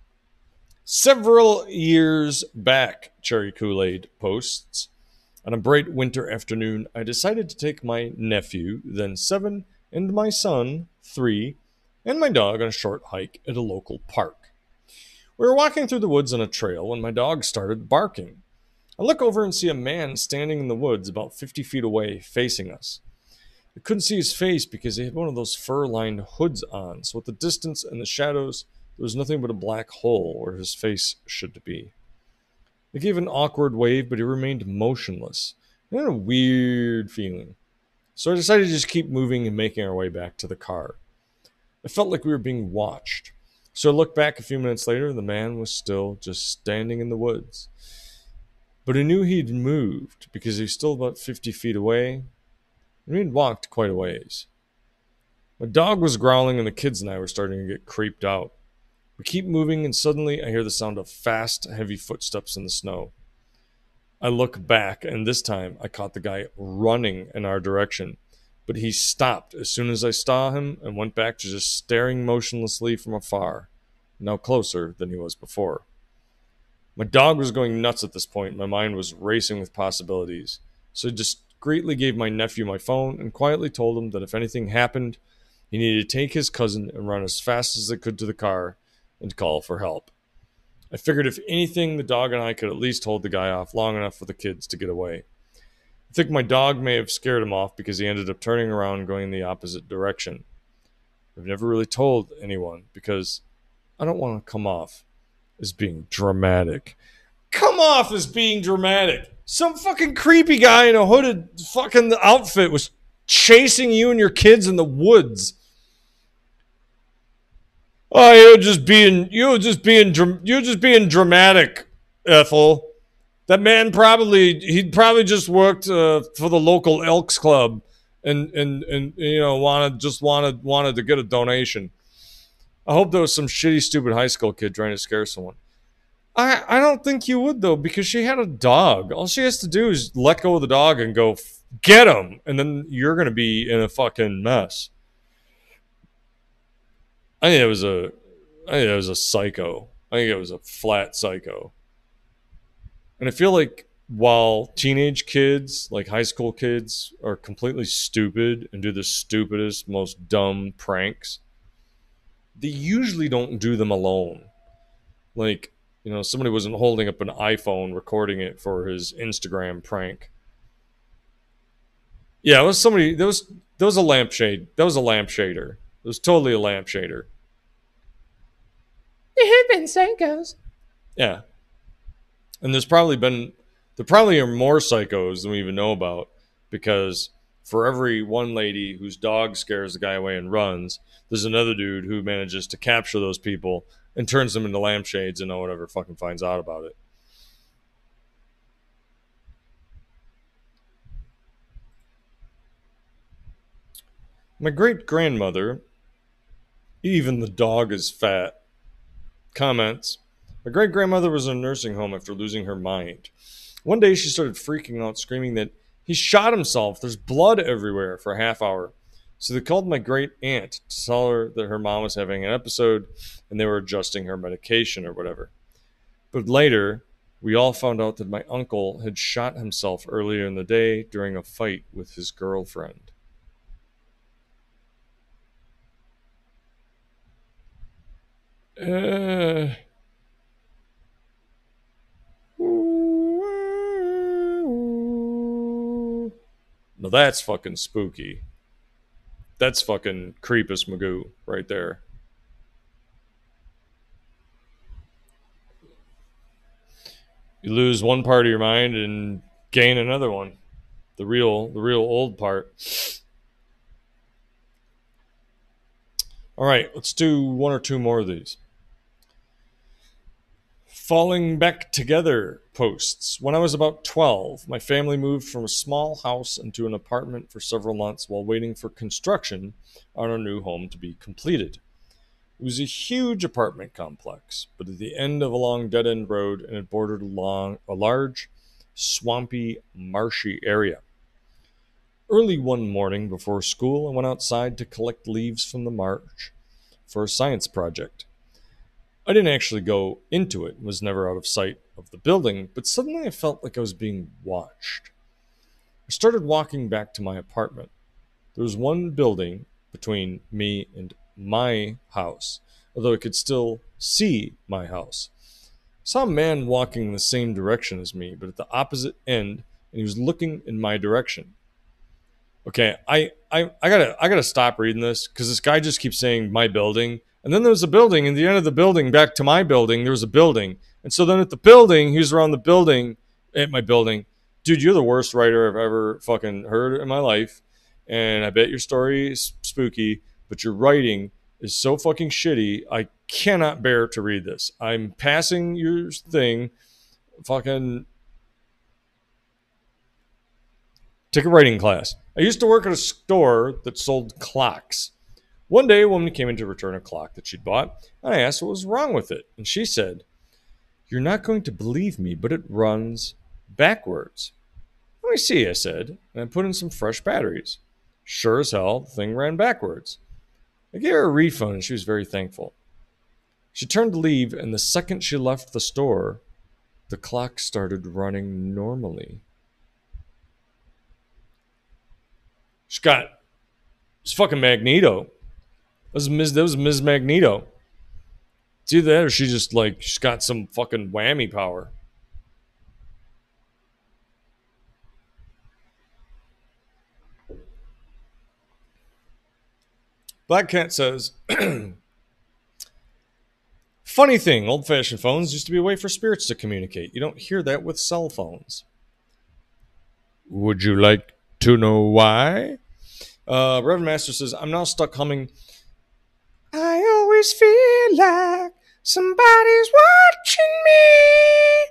Several years back, Cherry Kool-Aid posts. On a bright winter afternoon, I decided to take my nephew, then seven, and my son, three, and my dog on a short hike at a local park. We were walking through the woods on a trail when my dog started barking. I look over and see a man standing in the woods about fifty feet away, facing us. I couldn't see his face because he had one of those fur-lined hoods on, so at the distance and the shadows, there was nothing but a black hole where his face should be. I gave an awkward wave, but he remained motionless. I had a weird feeling. So I decided to just keep moving and making our way back to the car. I felt like we were being watched. So I looked back a few minutes later, and the man was still just standing in the woods. But I knew he'd moved because he was still about fifty feet away, and we'd walked quite a ways. My dog was growling, and the kids and I were starting to get creeped out. We keep moving, and suddenly I hear the sound of fast, heavy footsteps in the snow. I look back, and this time I caught the guy running in our direction, but he stopped as soon as I saw him and went back to just staring motionlessly from afar, now closer than he was before. My dog was going nuts at this point. My mind was racing with possibilities, so I discreetly gave my nephew my phone and quietly told him that if anything happened, he needed to take his cousin and run as fast as they could to the car and call for help. I figured if anything, the dog and I could at least hold the guy off long enough for the kids to get away. I think my dog may have scared him off because he ended up turning around and going in the opposite direction. I've never really told anyone because I don't want to come off as being dramatic. Come off as being dramatic. Some fucking creepy guy in a hooded fucking outfit was chasing you and your kids in the woods. Oh, you're just being you're just being you're just being dramatic, Ethel. That man probably he probably just worked uh, for the local Elks Club, and and and you know wanted just wanted wanted to get a donation. I hope there was some shitty, stupid high school kid trying to scare someone. I I don't think you would though, because she had a dog. All she has to do is let go of the dog and go get him, and then you're gonna be in a fucking mess. I think it was a, I think it was a psycho. I think it was a flat psycho. And I feel like while teenage kids, like high school kids, are completely stupid and do the stupidest, most dumb pranks, they usually don't do them alone. Like, you know, somebody wasn't holding up an iPhone recording it for his Instagram prank. Yeah, it was somebody. There was there was a lampshade. That was a lampshader. It was totally a lampshader. There have been psychos. Yeah. And there's probably been, there probably are more psychos than we even know about, because for every one lady whose dog scares the guy away and runs, there's another dude who manages to capture those people and turns them into lampshades and no one ever fucking finds out about it. My great grandmother, even the dog is fat, comments, my great grandmother was in a nursing home after losing her mind. One day she started freaking out, screaming that he shot himself. There's blood everywhere for a half hour. So they called my great aunt to tell her that her mom was having an episode and they were adjusting her medication or whatever. But later, we all found out that my uncle had shot himself earlier in the day during a fight with his girlfriend. Uh... Now that's fucking spooky. That's fucking Creepus Magoo right there. You lose one part of your mind and gain another one. The real, the real old part. All right, let's do one or two more of these. Falling back together posts. When I was about twelve, my family moved from a small house into an apartment for several months while waiting for construction on our new home to be completed. It was a huge apartment complex, but at the end of a long dead end road, and it bordered along a large, swampy, marshy area. Early one morning before school, I went outside to collect leaves from the marsh for a science project. I didn't actually go into it, was never out of sight of the building, but suddenly I felt like I was being watched. I started walking back to my apartment. There was one building between me and my house, although I could still see my house. I saw a man walking in the same direction as me, but at the opposite end, and he was looking in my direction. Okay, I, I, I gotta I gotta stop reading this because this guy just keeps saying my building. And then there was a building, and the end of the building, back to my building, there was a building. And so then at the building, he was around the building, at my building. Dude, you're the worst writer I've ever fucking heard in my life. And I bet your story is spooky, but your writing is so fucking shitty, I cannot bear to read this. I'm passing your thing. Fucking take a writing class. I used to work at a store that sold clocks. One day, a woman came in to return a clock that she'd bought, and I asked what was wrong with it. And she said, "You're not going to believe me, but it runs backwards." "Let me see," I said, and I put in some fresh batteries. Sure as hell, the thing ran backwards. I gave her a refund, and she was very thankful. She turned to leave, and the second she left the store, the clock started running normally. She got, it's fucking Magneto. That was Miz That was Miz Magneto. It's either that or she just like she's got some fucking whammy power. Black Cat says, funny thing, old-fashioned phones used to be a way for spirits to communicate. You don't hear that with cell phones. Would you like to know why? Uh, Reverend Master says, I'm now stuck humming, I always feel like somebody's watching me.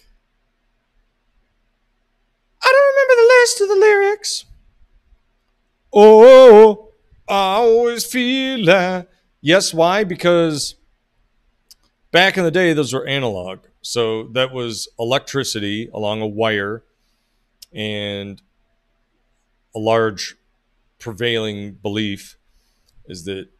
I don't remember the rest of the lyrics. Oh, I always feel like. Yes, why? Because back in the day, those were analog. So that was electricity along a wire, and a large prevailing belief is that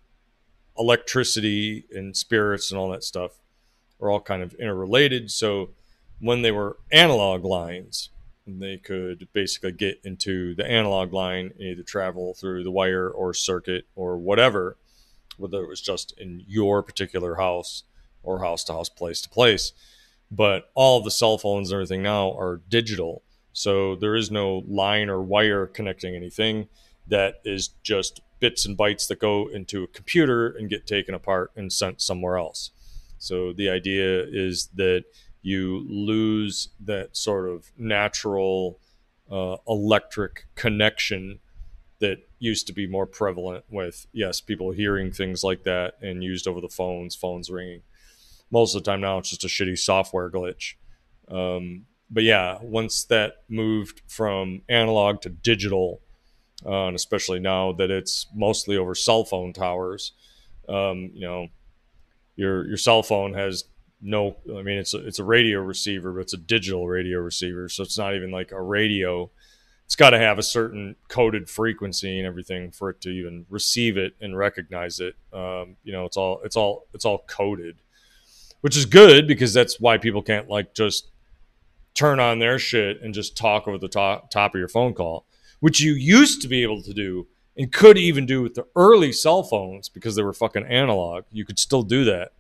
electricity and spirits and all that stuff are all kind of interrelated. So when they were analog lines, they could basically get into the analog line and either travel through the wire or circuit or whatever, whether it was just in your particular house or house to house, place to place. But all of the cell phones and everything now are digital. So there is no line or wire connecting anything. That is just bits and bytes that go into a computer and get taken apart and sent somewhere else. So the idea is that you lose that sort of natural uh, electric connection that used to be more prevalent with, yes, people hearing things like that and used over the phones, phones ringing. Most of the time now it's just a shitty software glitch. Um, but yeah, once that moved from analog to digital, uh, and especially now that it's mostly over cell phone towers, um, you know, your your cell phone has no, I mean, it's a, it's a radio receiver, but it's a digital radio receiver. So it's not even like a radio. It's got to have a certain coded frequency and everything for it to even receive it and recognize it. Um, you know, it's all, it's all, it's all coded, which is good because that's why people can't like just turn on their shit and just talk over the top, top of your phone call, which you used to be able to do and could even do with the early cell phones because they were fucking analog. You could still do that.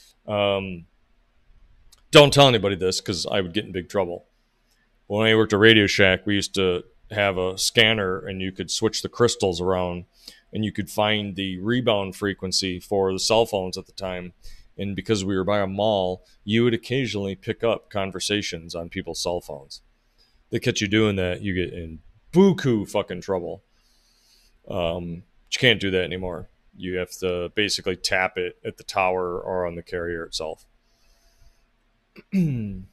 Um, don't tell anybody this because I would get in big trouble. When I worked at Radio Shack, we used to have a scanner and you could switch the crystals around and you could find the rebound frequency for the cell phones at the time. And because we were by a mall, you would occasionally pick up conversations on people's cell phones. They catch you doing that, you get in buku fucking trouble. Um, but you can't do that anymore. You have to basically tap it at the tower or on the carrier itself. Maybe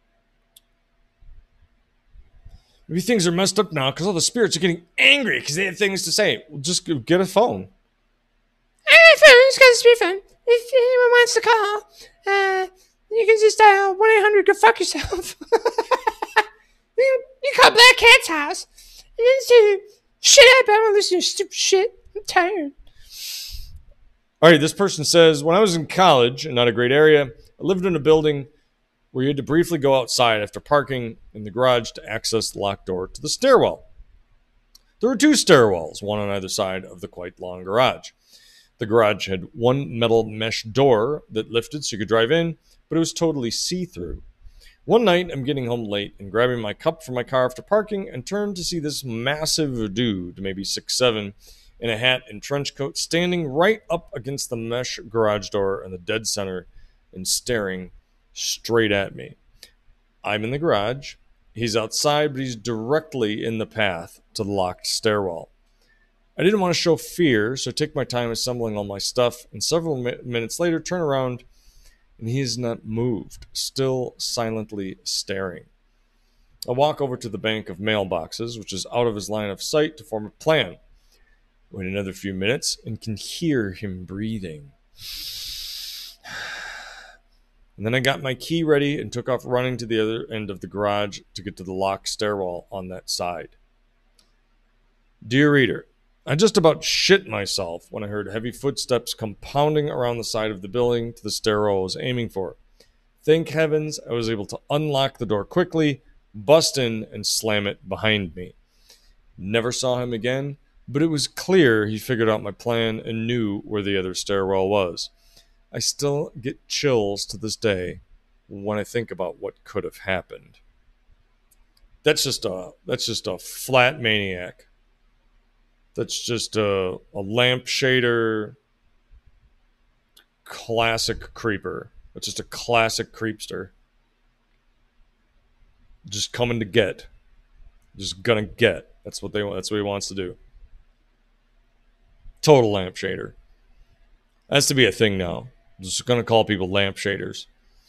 things are messed up now because all the spirits are getting angry because they have things to say. Well, just go get a phone. I got a phone. It's got a speed phone. If anyone wants to call, uh, you can just dial one eight hundred go fuck yourself. you, you call Black Cat's house. And then say, shut up, I don't listen to your stupid shit. I'm tired. All right, this person says, when I was in college in not a great area, I lived in a building where you had to briefly go outside after parking in the garage to access the locked door to the stairwell. There were two stairwells, one on either side of the quite long garage. The garage had one metal mesh door that lifted so you could drive in, but it was totally see-through. One night, I'm getting home late and grabbing my cup from my car after parking and turned to see this massive dude, maybe six seven, in a hat and trench coat, standing right up against the mesh garage door in the dead center and staring straight at me. I'm in the garage. He's outside, but he's directly in the path to the locked stairwell. I didn't want to show fear, so I take my time assembling all my stuff, and several mi- minutes later turn around, and he has not moved, still silently staring. I walk over to the bank of mailboxes, which is out of his line of sight, to form a plan. Wait another few minutes and can hear him breathing. And then I got my key ready and took off running to the other end of the garage to get to the locked stairwell on that side. Dear reader, I just about shit myself when I heard heavy footsteps come pounding around the side of the building to the stairwell I was aiming for. Thank heavens I was able to unlock the door quickly, bust in, and slam it behind me. Never saw him again, but it was clear he figured out my plan and knew where the other stairwell was. I still get chills to this day when I think about what could have happened. That's just a that's just a flat maniac. That's just a, a lampshader classic creeper. That's just a classic creepster. Just coming to get. Just gonna get. That's what they want. That's what he wants to do. Total lampshader. That's to be a thing now. I'm just gonna call people lampshaders.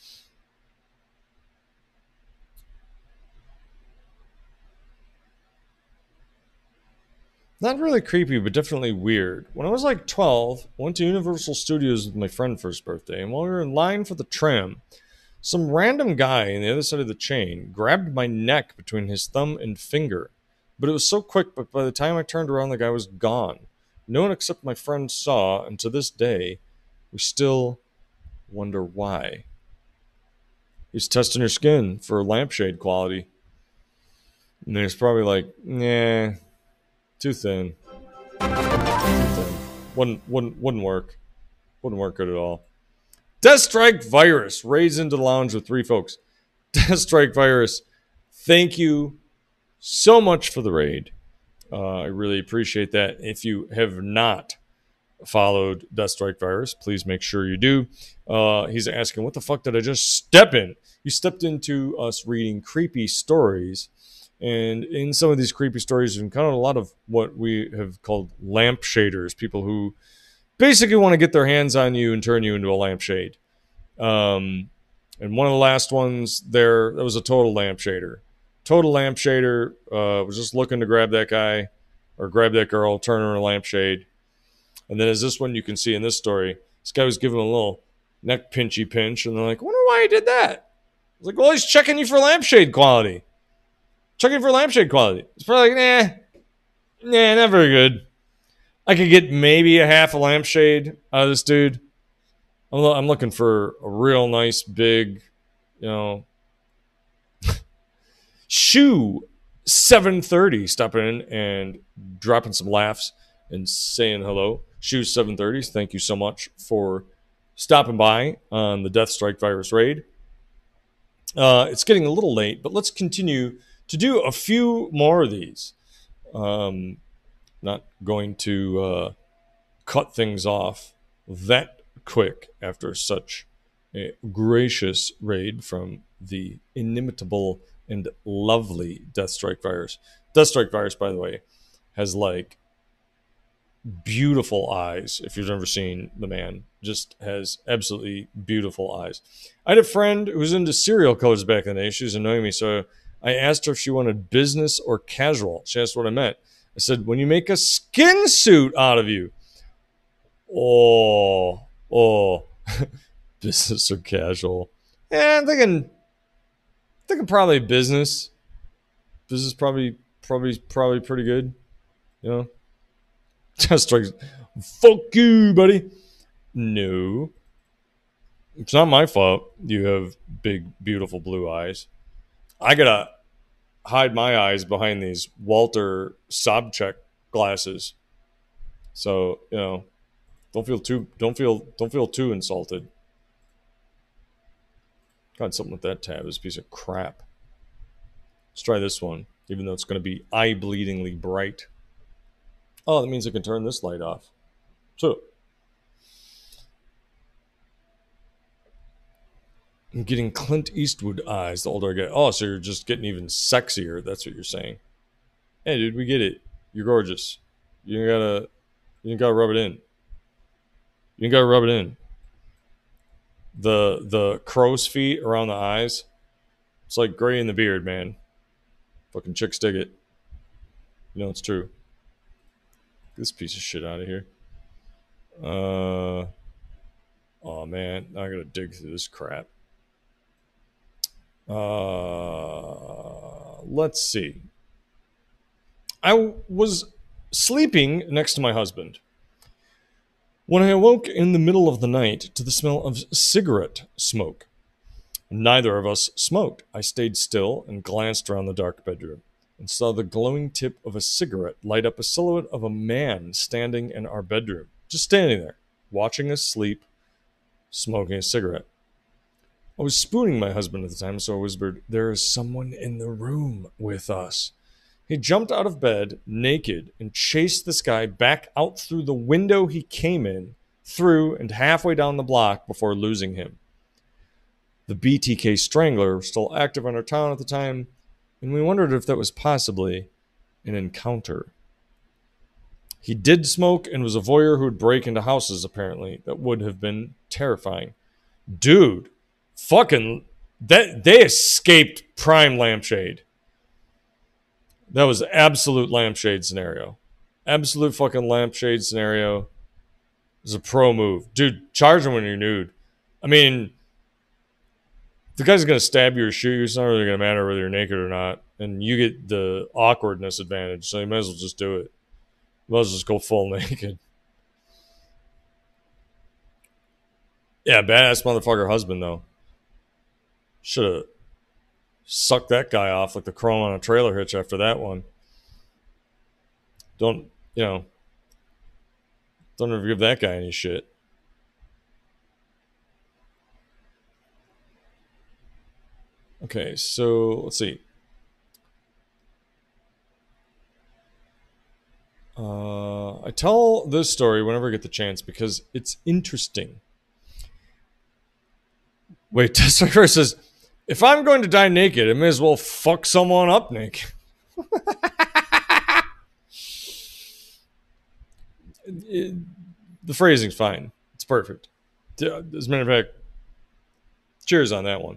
Not really creepy, but definitely weird. When I was like twelve, I went to Universal Studios with my friend for his birthday, and while we were in line for the tram, some random guy on the other side of the chain grabbed my neck between his thumb and finger. But it was so quick, but by the time I turned around, the guy was gone. No one except my friend saw, and to this day, we still wonder why. He's testing your skin for lampshade quality. And he's probably like, nah, too thin. Too thin. Wouldn't, wouldn't, wouldn't work. Wouldn't work good at all. Death Strike Virus raids into the lounge with three folks. Death Strike Virus, thank you so much for the raid. Uh, I really appreciate that. If you have not followed Death Strike Virus, please make sure you do. Uh, he's asking, what the fuck did I just step in? You stepped into us reading creepy stories. And in some of these creepy stories, you encounter a lot of what we have called lampshaders, people who basically want to get their hands on you and turn you into a lampshade. Um, and one of the last ones there, that was a total lampshader. Total lampshader, uh, was just looking to grab that guy or grab that girl, turn her in a lampshade. And then as this one you can see in this story, this guy was giving him a little neck pinchy pinch, and they're like, I wonder why he did that. I was like, well, he's checking you for lampshade quality. Checking for lampshade quality. It's probably like, nah, nah, not very good. I could get maybe a half a lampshade out of this dude. I'm, lo- I'm looking for a real nice big, you know, Shoe seven thirty stopping in and dropping some laughs and saying hello. Shoe seven thirties, thank you so much for stopping by on the Death Strike Virus raid. Uh, it's getting a little late, but let's continue to do a few more of these. Um, not going to uh, cut things off that quick after such a gracious raid from the inimitable and lovely Death Strike Virus. Death Strike Virus, by the way, has like beautiful eyes. If you've ever seen the man, just has absolutely beautiful eyes. I had a friend who was into serial killers back in the day. She was annoying me, so I asked her if she wanted business or casual. She asked what I meant. I said, when you make a skin suit out of you. Oh, oh, business or casual? Yeah, I'm thinking, thinking probably business. Business probably, probably, probably pretty good. You know, just like, fuck you, buddy. No, it's not my fault. You have big, beautiful blue eyes. I gotta hide my eyes behind these Walter Sobchak glasses. So you know, don't feel too, don't feel, don't feel too insulted. God, something with that tab is a piece of crap. Let's try this one, even though it's going to be eye-bleedingly bright. Oh, that means I can turn this light off. So, I'm getting Clint Eastwood eyes the older I get. Oh, so you're just getting even sexier. That's what you're saying. Hey, dude, we get it. You're gorgeous. You gotta, you gotta rub it in. You gotta rub it in. The the crow's feet around the eyes. It's like gray in the beard, man. Fucking chicks dig it. You know it's true. Get this piece of shit out of here. Uh, oh man, now I gotta dig through this crap. Uh, let's see. I was sleeping next to my husband when I awoke in the middle of the night to the smell of cigarette smoke. Neither of us smoked. I stayed still and glanced around the dark bedroom and saw the glowing tip of a cigarette light up a silhouette of a man standing in our bedroom, just standing there, watching us sleep, smoking a cigarette. I was spooning my husband at the time, so I whispered, "There is someone in the room with us." He jumped out of bed, naked, and chased this guy back out through the window he came in, through, and halfway down the block before losing him. The B T K Strangler was still active in our town at the time, and we wondered if that was possibly an encounter. He did smoke and was a voyeur who would break into houses, apparently. That would have been terrifying. Dude, fucking, that they escaped prime lampshade. That was absolute lampshade scenario. Absolute fucking lampshade scenario. It was a pro move. Dude, charge him when you're nude. I mean, the guy's going to stab you or shoot you. It's not really going to matter whether you're naked or not. And you get the awkwardness advantage, so you might as well just do it. You might as well just go full naked. Yeah, badass motherfucker husband, though. Should have sucked that guy off like the chrome on a trailer hitch after that one. Don't, you know, don't ever give that guy any shit. Okay, so let's see. Uh, I tell this story whenever I get the chance because it's interesting. Wait, Tester says, if I'm going to die naked, I may as well fuck someone up naked. it, the phrasing's fine. It's perfect. As a matter of fact, cheers on that one.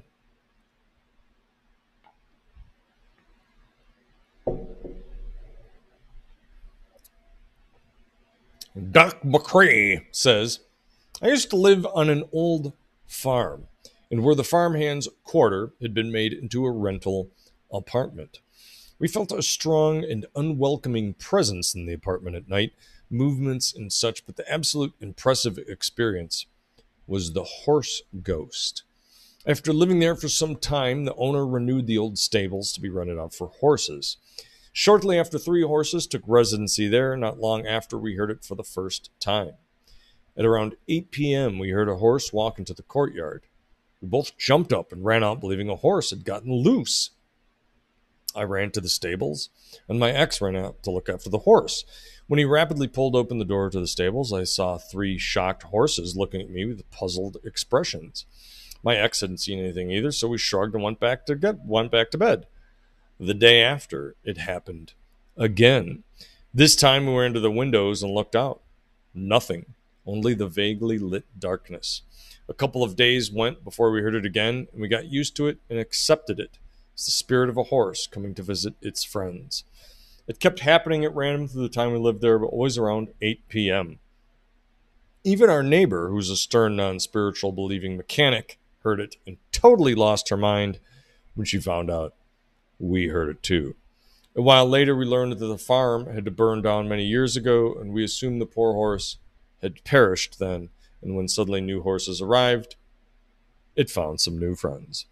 Doc McCrae says, I used to live on an old farm, and where the farmhand's quarter had been made into a rental apartment. We felt a strong and unwelcoming presence in the apartment at night, movements and such, but the absolute impressive experience was the horse ghost. After living there for some time, the owner renewed the old stables to be rented out for horses. Shortly after, three horses took residency there. Not long after, we heard it for the first time. At around eight p.m., we heard a horse walk into the courtyard. We both jumped up and ran out, believing a horse had gotten loose. I ran to the stables, and my ex ran out to look after the horse. When he rapidly pulled open the door to the stables, I saw three shocked horses looking at me with puzzled expressions. My ex hadn't seen anything either, so we shrugged and went back to get went back to bed. The day after, it happened again. This time we were into the windows and looked out. Nothing, only the vaguely lit darkness. A couple of days went before we heard it again, and we got used to it and accepted it. It's the spirit of a horse coming to visit its friends. It kept happening at random through the time we lived there, but always around eight p.m. Even our neighbor, who's a stern, non-spiritual believing mechanic, heard it and totally lost her mind when she found out we heard it too. A while later, we learned that the farm had burned down many years ago, and we assumed the poor horse had perished then, and when suddenly new horses arrived, it found some new friends.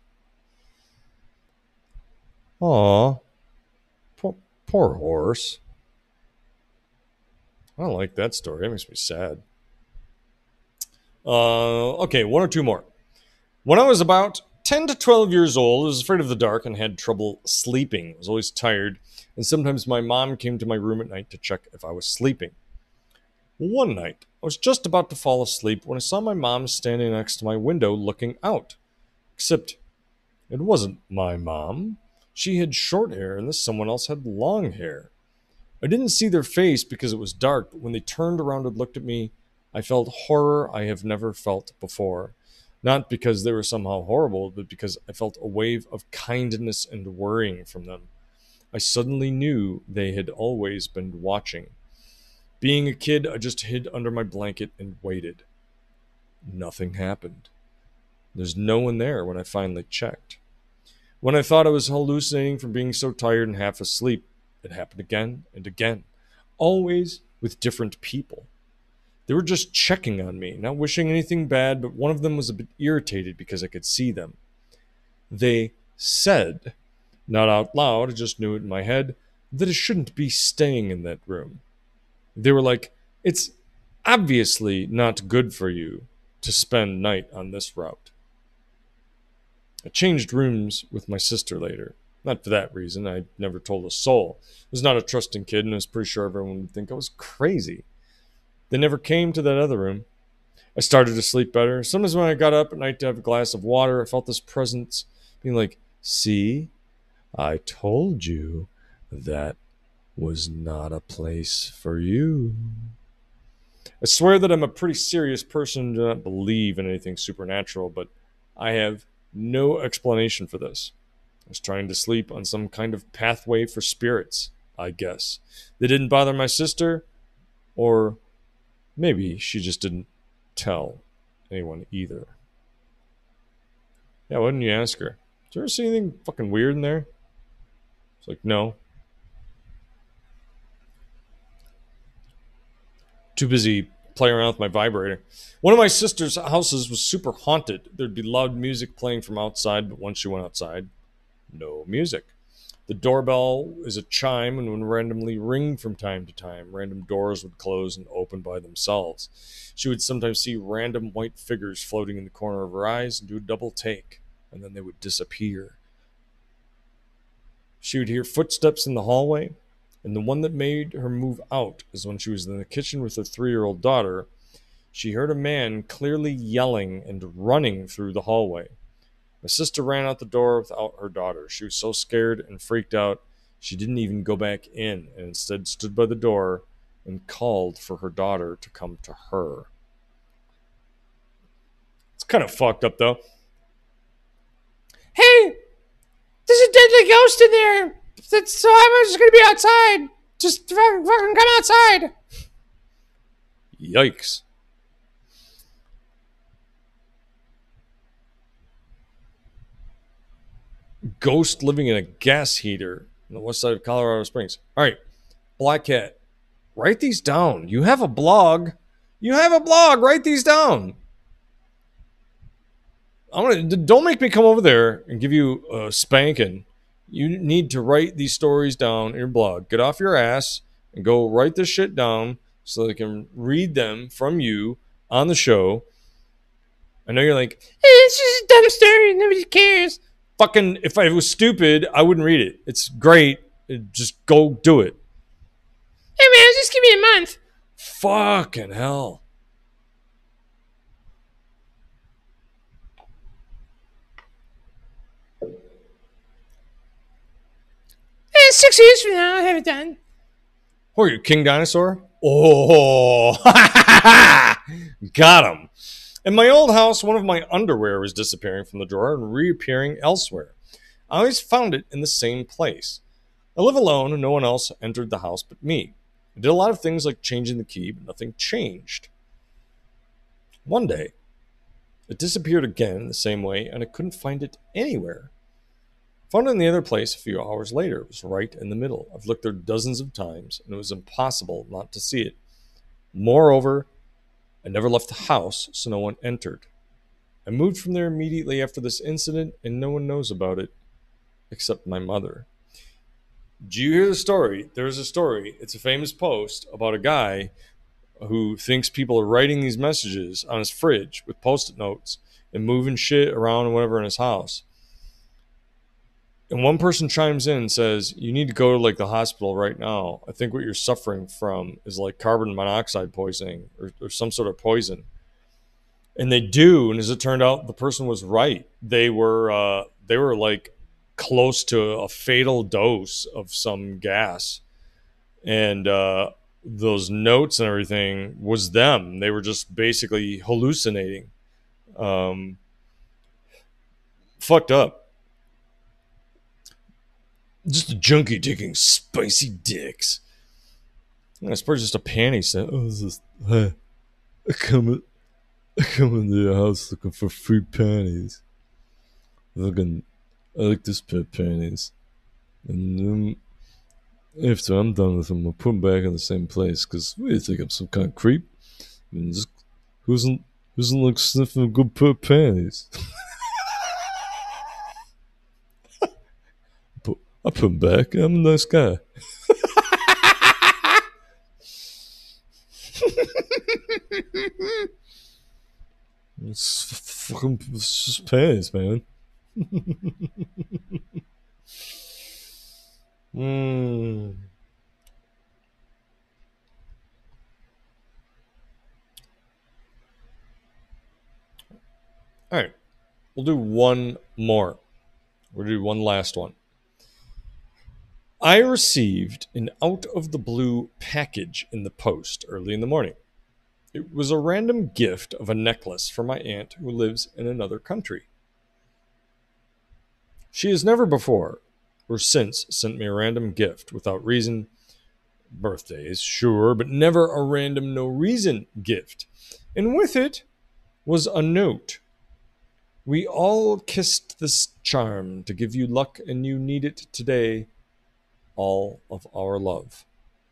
Aw, poor, poor horse. I don't like that story. That makes me sad. Uh, okay, one or two more. When I was about ten to twelve years old, I was afraid of the dark and had trouble sleeping. I was always tired, and sometimes my mom came to my room at night to check if I was sleeping. One night, I was just about to fall asleep when I saw my mom standing next to my window looking out. Except it wasn't my mom. She had short hair and this someone else had long hair. I didn't see their face because it was dark, but when they turned around and looked at me, I felt horror I have never felt before. Not because they were somehow horrible, but because I felt a wave of kindness and worrying from them. I suddenly knew they had always been watching. Being a kid, I just hid under my blanket and waited. Nothing happened. There's no one there when I finally checked. When I thought I was hallucinating from being so tired and half asleep, it happened again and again, always with different people. They were just checking on me, not wishing anything bad, but one of them was a bit irritated because I could see them. They said, not out loud, I just knew it in my head, that I shouldn't be staying in that room. They were like, it's obviously not good for you to spend night on this route. I changed rooms with my sister later. Not for that reason. I never told a soul. I was not a trusting kid, and I was pretty sure everyone would think I was crazy. They never came to that other room. I started to sleep better. Sometimes when I got up at night to have a glass of water, I felt this presence being like, see, I told you that was not a place for you. I swear that I'm a pretty serious person and do not believe in anything supernatural, but I have no explanation for this. I was trying to sleep on some kind of pathway for spirits, I guess. They didn't bother my sister, or maybe she just didn't tell anyone either. Yeah, why didn't you ask her? Did you ever see anything fucking weird in there? It's like, no. Too busy playing around with my vibrator. One of my sister's houses was super haunted. There'd be loud music playing from outside, but once she went outside, no music. The doorbell is a chime and would randomly ring from time to time. Random doors would close and open by themselves. She would sometimes see random white figures floating in the corner of her eyes and do a double take, and then they would disappear. She would hear footsteps in the hallway, and the one that made her move out is when she was in the kitchen with her three-year-old daughter. She heard a man clearly yelling and running through the hallway. My sister ran out the door without her daughter. She was so scared and freaked out, she didn't even go back in and instead stood by the door and called for her daughter to come to her. It's kind of fucked up, though. Hey, there's a deadly ghost in there. That's, so I'm just gonna be outside. Just fucking come outside. Yikes. Ghost living in a gas heater on the west side of Colorado Springs. All right, Black Cat, write these down. You have a blog. You have a blog. Write these down. I'm gonna don't make me come over there and give you a spanking. You need to write these stories down in your blog. Get off your ass and go write this shit down so they can read them from you on the show. I know you're like, hey, it's just a dumb story. Nobody cares. Fucking, if I was stupid, I wouldn't read it. It's great. Just go do it. Hey, man, just give me a month. Fucking hell. Hey, six years from now, I'll have it done. Who are you, King Dinosaur? Oh, got him. In my old house, one of my underwear was disappearing from the drawer and reappearing elsewhere. I always found it in the same place. I live alone and no one else entered the house but me. I did a lot of things like changing the key, but nothing changed. One day, it disappeared again in the same way and I couldn't find it anywhere. Found it in the other place a few hours later. It was right in the middle. I've looked there dozens of times and it was impossible not to see it. Moreover, I never left the house, so no one entered. I moved from there immediately after this incident and no one knows about it except my mother. Do you hear the story? There's a story. It's a famous post about a guy who thinks people are writing these messages on his fridge with post-it notes and moving shit around and whatever in his house. And one person chimes in and says, you need to go to like the hospital right now. I think what you're suffering from is like carbon monoxide poisoning or, or some sort of poison. And they do. And as it turned out, the person was right. They were, uh, they were like close to a fatal dose of some gas. And uh, those notes and everything was them. They were just basically hallucinating. Um, fucked up. Just a junkie taking spicy dicks. I suppose just a panty set. Oh, this is, hey, I come, I come into your house looking for free panties. Looking, I like this pair of panties. And um, after I'm done with them, I'll put them back in the same place. Because what do you think, I'm some kind of creep? I mean, just, who doesn't, who doesn't like sniffing a good pair of panties? I put him back. I'm a nice guy. It's fucking it's just panties, man. mm. All right. We'll do one more. We'll do one last one. I received an out-of-the-blue package in the post early in the morning. It was a random gift of a necklace from my aunt who lives in another country. She has never before or since sent me a random gift without reason. Birthdays, sure, but never a random no-reason gift. And with it was a note. We all kissed this charm to give you luck and you need it today. All of our love.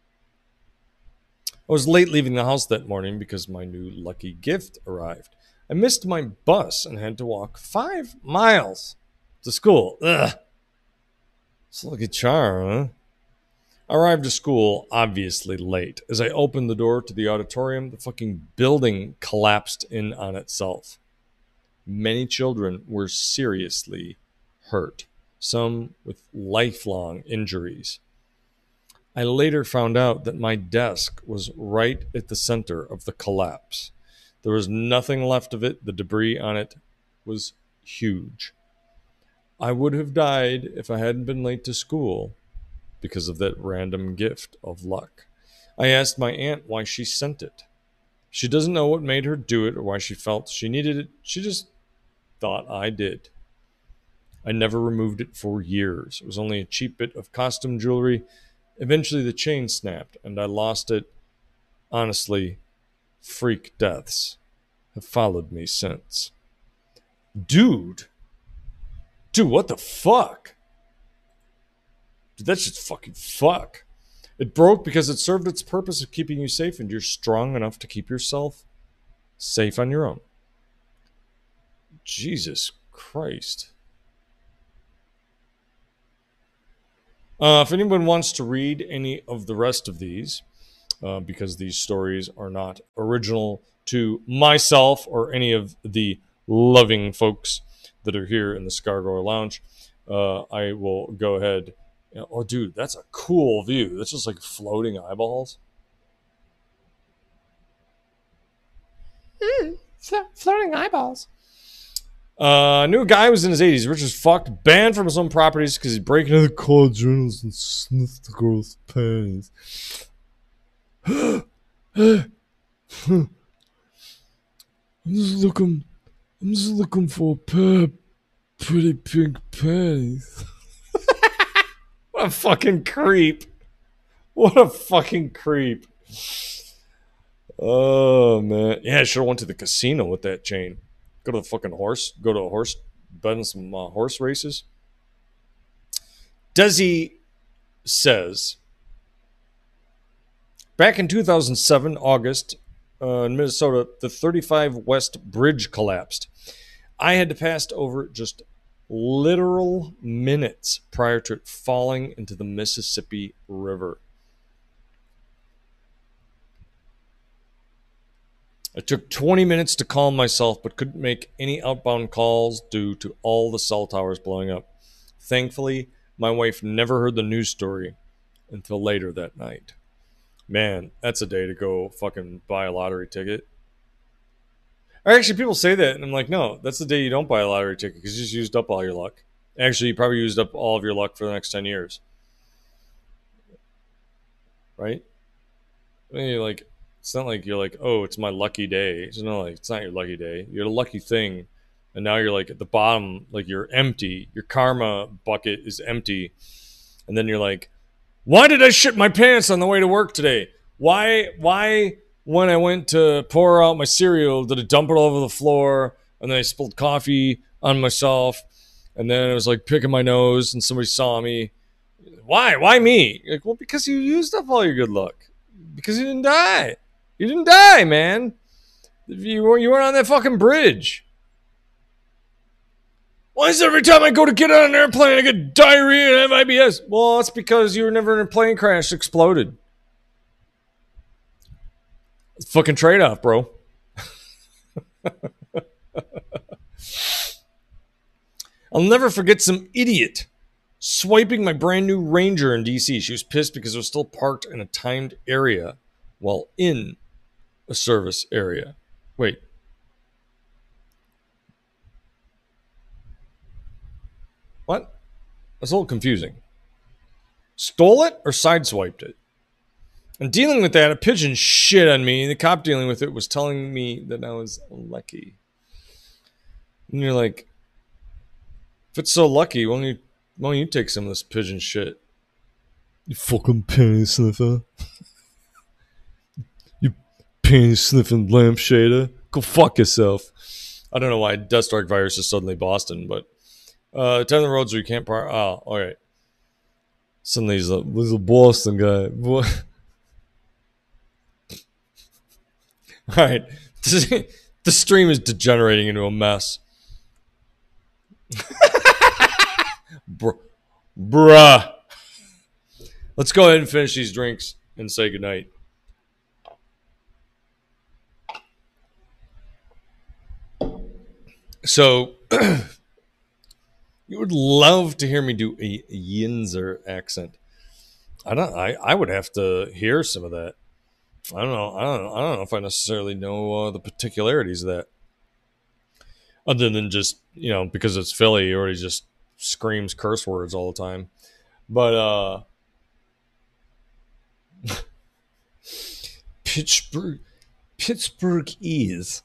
I was late leaving the house that morning because my new lucky gift arrived. I missed my bus and had to walk five miles to school. Ugh. It's a lucky charm, huh? I arrived to school obviously late. As I opened the door to the auditorium, the fucking building collapsed in on itself. Many children were seriously hurt. Some with lifelong injuries. I later found out that my desk was right at the center of the collapse. There was nothing left of it. The debris on it was huge. I would have died if I hadn't been late to school because of that random gift of luck. I asked my aunt why she sent it. She doesn't know what made her do it or why she felt she needed it. She just thought I did. I never removed it for years. It was only a cheap bit of costume jewelry. Eventually the chain snapped and I lost it. Honestly, freak deaths have followed me since. Dude. Dude, what the fuck? Dude, that's just fucking fuck. It broke because it served its purpose of keeping you safe and you're strong enough to keep yourself safe on your own. Jesus Christ. Uh, if anyone wants to read any of the rest of these, uh, because these stories are not original to myself or any of the loving folks that are here in the Scargoyle Lounge, uh, I will go ahead. And, oh, dude, that's a cool view. That's just like floating eyeballs. Mm, flo- floating eyeballs. Uh, knew a guy who was in his eighties, rich as fuck, banned from his own properties because he'd break into the college journals and sniff the girls' panties. I'm just looking. I'm just looking for a pair of pretty pink panties. What a fucking creep. What a fucking creep. Oh, man. Yeah, I should have went to the casino with that chain. Go to the fucking horse. Go to a horse. Bet on some uh, horse races. Desi says, back in two thousand seven, August, uh, in Minnesota, the thirty-five West Bridge collapsed. I had to pass over just literal minutes prior to it falling into the Mississippi River. It took twenty minutes to calm myself, but couldn't make any outbound calls due to all the cell towers blowing up. Thankfully, my wife never heard the news story until later that night. Man, that's a day to go fucking buy a lottery ticket. Or actually, people say that, and I'm like, no, that's the day you don't buy a lottery ticket because you just used up all your luck. Actually, you probably used up all of your luck for the next ten years. Right? I mean, you're like, it's not like you're like, oh, it's my lucky day. It's not like it's not your lucky day. You're a lucky thing, and now you're like at the bottom, like you're empty. Your karma bucket is empty, and then you're like, why did I shit my pants on the way to work today? Why? Why? When I went to pour out my cereal, did I dump it all over the floor, and then I spilled coffee on myself, and then I was like picking my nose, and somebody saw me. Why? Why me? Like, well, because you used up all your good luck. Because you didn't die. You didn't die, man. You weren't, you weren't on that fucking bridge. Why is it every time I go to get on an airplane I get diarrhea and have I B S? Well, that's because you were never in a plane crash exploded. It's fucking trade-off, bro. I'll never forget some idiot swiping my brand new Ranger in D C. She was pissed because it was still parked in a timed area while in a service area. Wait. What? That's a little confusing. Stole it or sideswiped it? And dealing with that, a pigeon shit on me, and the cop dealing with it was telling me that I was lucky. And you're like, if it's so lucky, why don't you, why don't you take some of this pigeon shit? You fucking panty sniffer. You panty sniffing lampshader. Go fuck yourself. I don't know why Deathstrike Virus is suddenly Boston, but uh, ten of the roads where you can't park. Oh, all right. Suddenly he's a, he's a Boston guy. Boy. All right. The stream is degenerating into a mess. Br- bruh. Let's go ahead and finish these drinks and say goodnight. So, you would love to hear me do a Yinzer accent. I don't. I, I would have to hear some of that. I don't know. I don't know. I don't know if I necessarily know uh, the particularities of that. Other than just, you know, because it's Philly, he already just screams curse words all the time. But uh Pittsburgh Pittsburgh is.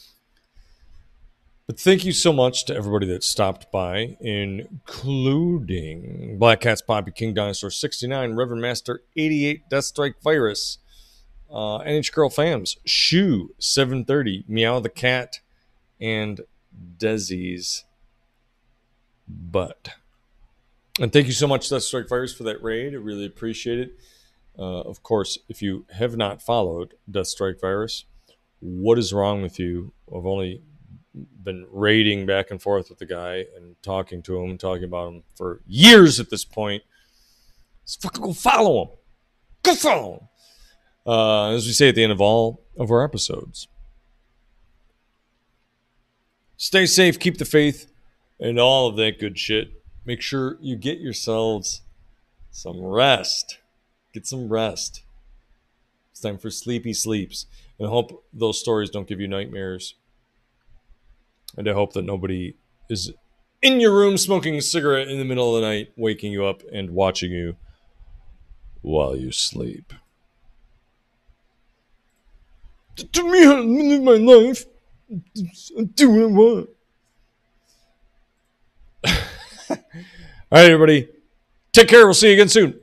But thank you so much to everybody that stopped by, including Black Cats, Poppy, King Dinosaur sixty-nine, Reverend Master eighty-eight, Deathstrike Virus, uh, N H Girl Fams, Shoe seven thirty, Meow the Cat, and Desi's butt. And thank you so much, Deathstrike Virus, for that raid. I really appreciate it. Uh, of course, if you have not followed Deathstrike Virus, what is wrong with you? I've only been raiding back and forth with the guy and talking to him, talking about him for years at this point. Let's fucking go follow him. Go follow him. Uh, as we say at the end of all of our episodes. Stay safe, keep the faith, and all of that good shit. Make sure you get yourselves some rest. Get some rest. It's time for sleepy sleeps. And I hope those stories don't give you nightmares. And I hope that nobody is in your room smoking a cigarette in the middle of the night, waking you up and watching you while you sleep. To me how to live my life. Do what I want. All right, everybody. Take care. We'll see you again soon.